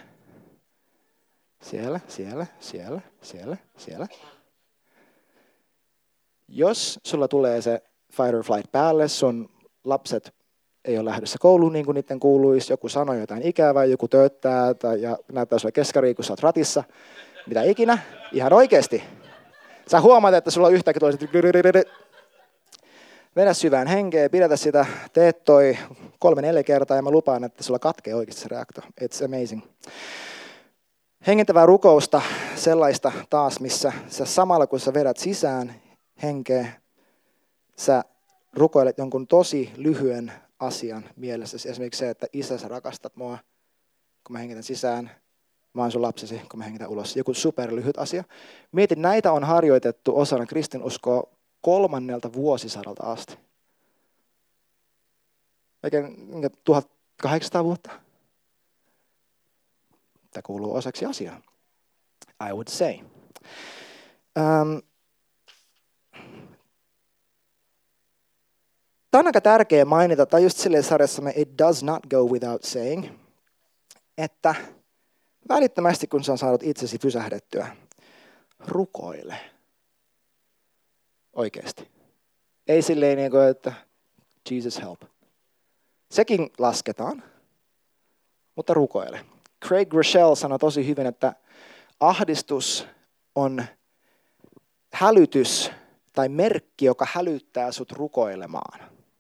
Siellä. Jos sulla tulee se fight or flight päälle, sun lapset ei ole lähdössä kouluun niin kuin niiden kuuluisi, joku sanoo jotain ikävää, joku tööttää ja näyttää sulle keskariin, kun sä oot ratissa, mitä ikinä, ihan oikeasti. Sä huomaat, että sulla on yhtäkkiä tuolla vedä syvään henkeä, pidätä sitä, teet toi 3-4 kertaa ja mä lupaan, että sulla katkee oikeasti se reaktio. It's amazing. Hengittävää rukousta, sellaista taas, missä sä samalla kun sä vedät sisään henkeä, sä rukoilet jonkun tosi lyhyen asian mielessäsi. Esimerkiksi se, että Isä, sä rakastat mua, kun mä hengitän sisään. Mä oon sun lapsesi, kun mä hengitän ulos. Joku superlyhyt asia. Mietin, näitä on harjoitettu osana kristinuskoa 3. vuosisadalta asti. Eikä 1800 vuotta. Tämä kuuluu osaksi asiaa. I would say. Tämä on aika tärkeä mainita, tai just silleen sarjassamme It Does Not Go Without Saying, että välittömästi kun sä saanut itsesi pysähdettyä, rukoile. Oikeasti. Ei silleen niin kuin, että Jesus help. Sekin lasketaan, mutta rukoile. Craig Rochelle sanoi tosi hyvin, että ahdistus on hälytys tai merkki, joka hälyttää sut rukoilemaan.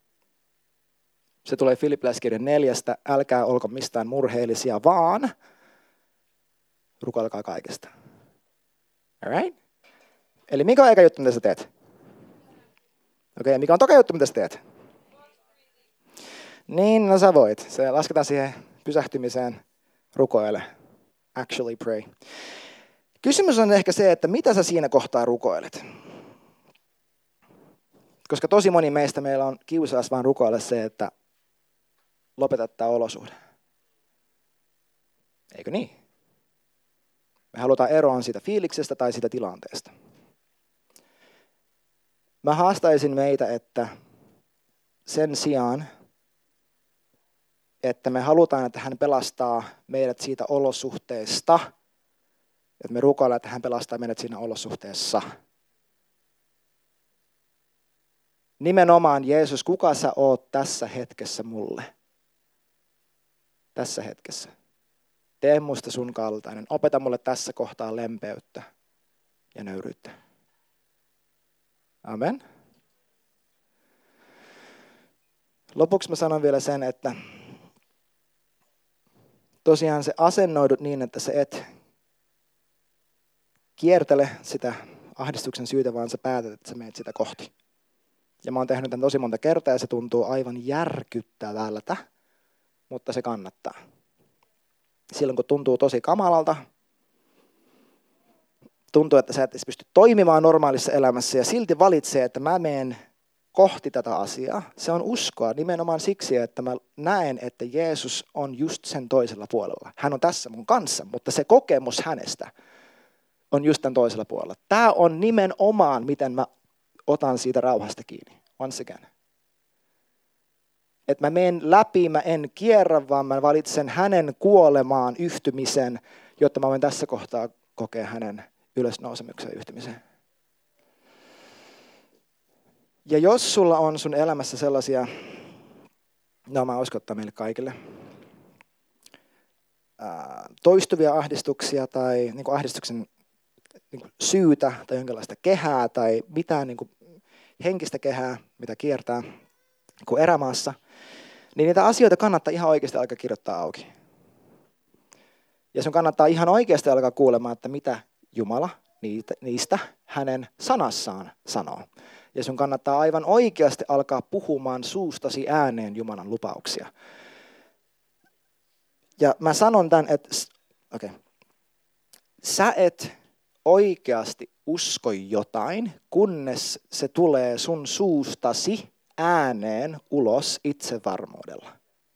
Se tulee Filippiläiskirjan 4. Älkää olko mistään murheellisia, vaan rukoilkaa kaikesta. Alright? Eli mikä on eka juttu, mitä sä teet? Okei, mikä on toka juttu, mitä sä teet? Niin, no sä voit. Se lasketaan siihen pysähtymiseen, rukoile. actually pray. Kysymys on ehkä se, että mitä sä siinä kohtaa rukoilet? Koska tosi moni meillä on kiusaus vaan rukoilla se, että lopeta tämä olosuhde. Eikö niin? Me halutaan eroon siitä fiiliksestä tai siitä tilanteesta. Mä haastaisin meitä, että sen sijaan, että me halutaan, että hän pelastaa meidät siitä olosuhteesta, että me rukoillaan, että hän pelastaa meidät siinä olosuhteessa. Nimenomaan Jeesus, kuka sä oot tässä hetkessä mulle? Tässä hetkessä. Tee musta sun kaltainen. Opeta mulle tässä kohtaa lempeyttä ja nöyryyttä. Amen. Lopuksi mä sanon vielä sen, että tosiaan se asennoidut niin, että sä et kiertele sitä ahdistuksen syytä, vaan sä päätät, että sä menet sitä kohti. Ja mä oon tehnyt tämän tosi monta kertaa ja se tuntuu aivan järkyttävältä, mutta se kannattaa. Silloin kun tuntuu tosi kamalalta, tuntuu, että sä et edes pysty toimimaan normaalissa elämässä ja silti valitsee, että mä menen kohti tätä asiaa. Se on uskoa nimenomaan siksi, että mä näen, että Jeesus on just sen toisella puolella. Hän on tässä mun kanssa, mutta se kokemus hänestä on just tämän toisella puolella. Tämä on nimenomaan, miten mä otan siitä rauhasta kiinni. Once again. Että mä menen läpi, mä en kierrä, vaan mä valitsen hänen kuolemaan yhtymisen, jotta mä voin tässä kohtaa kokea hänen ylösnousemuksen yhtymisen. Ja jos sulla on sun elämässä sellaisia, no mä uskon, että meille kaikille, toistuvia ahdistuksia tai niin kuin ahdistuksen niin kuin syytä tai jonkinlaista kehää tai mitään niin kuin henkistä kehää, mitä kiertää kuin erämaassa, niin niitä asioita kannattaa ihan oikeasti alkaa kirjoittaa auki. Ja sun kannattaa ihan oikeasti alkaa kuulemaan, että mitä Jumala niistä hänen sanassaan sanoo. Ja sun kannattaa aivan oikeasti alkaa puhumaan suustasi ääneen Jumalan lupauksia. Ja mä sanon tämän, että sä et oikeasti usko jotain, kunnes se tulee sun suustasi ääneen ulos itsevarmuudella.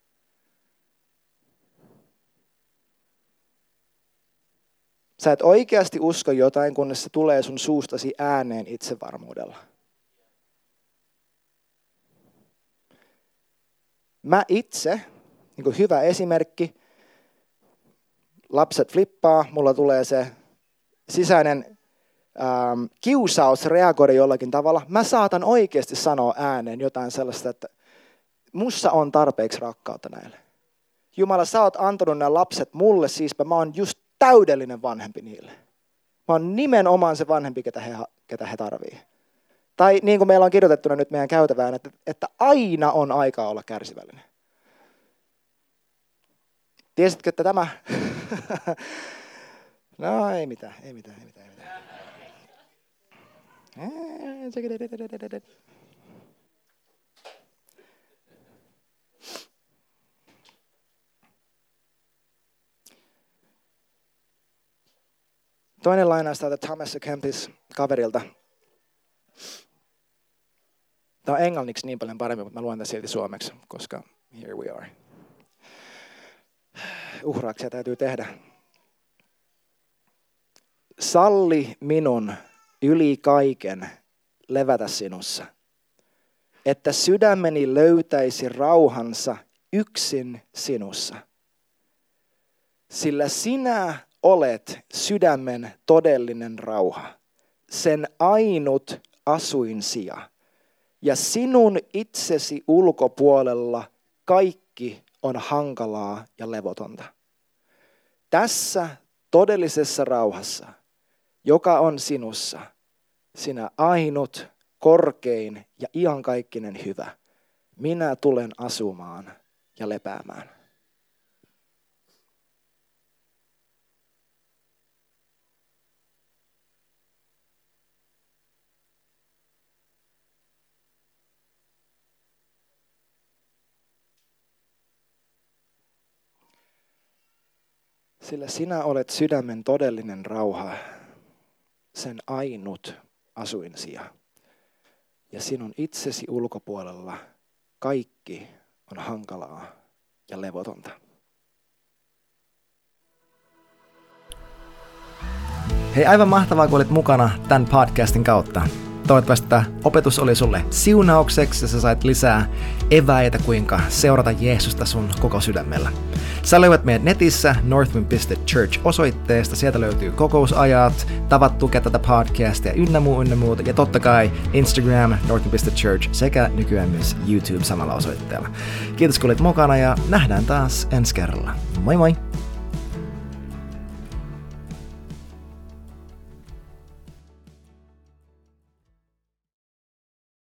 Sä et oikeasti usko jotain, kunnes se tulee sun suustasi ääneen itsevarmuudella. Mä itse, niin kuin hyvä esimerkki, lapset flippaa, mulla tulee se sisäinen kiusaus reagoida jollakin tavalla. Mä saatan oikeasti sanoa ääneen jotain sellaista, että mussa on tarpeeksi rakkautta näille. Jumala, sä oot antanut nämä lapset mulle, siispä mä oon just täydellinen vanhempi niille. Mä oon nimenomaan se vanhempi, ketä he tarvii. Tai niin kuin meillä on kirjoitettuna nyt meidän käytävään, että aina on aikaa olla kärsivällinen. Tiesitkö, että tämä... No ei mitään. Toinen lainaus täältä Thomas A. Kempis kaverilta. Tämä on englanniksi niin paljon paremmin, mutta mä luen tämän silti suomeksi, koska here we are. Uhrauksia täytyy tehdä. Salli minun yli kaiken levätä sinussa, että sydämeni löytäisi rauhansa yksin sinussa. Sillä sinä olet sydämen todellinen rauha, sen ainut asuinsija. Ja sinun itsesi ulkopuolella kaikki on hankalaa ja levotonta. Tässä todellisessa rauhassa, joka on sinussa, sinä ainut, korkein ja iankaikkinen hyvä, minä tulen asumaan ja lepäämään. Sillä sinä olet sydämen todellinen rauha, sen ainut asuinsija. Ja sinun itsesi ulkopuolella kaikki on hankalaa ja levotonta. Hei, aivan mahtavaa, kun olit mukana tämän podcastin kautta. Toivottavasti tämä opetus oli sulle siunaukseksi ja sä sait lisää eväitä, kuinka seurata Jeesusta sun koko sydämellä. Sä löydät meidät netissä northwind.church-osoitteesta. Sieltä löytyy kokousajat, tavat tukea tätä podcastia ynnä muuta. Ja totta kai Instagram, northwind.church sekä nykyään myös YouTube samalla osoitteella. Kiitos kun olit mukana ja nähdään taas ensi kerralla. Moi moi!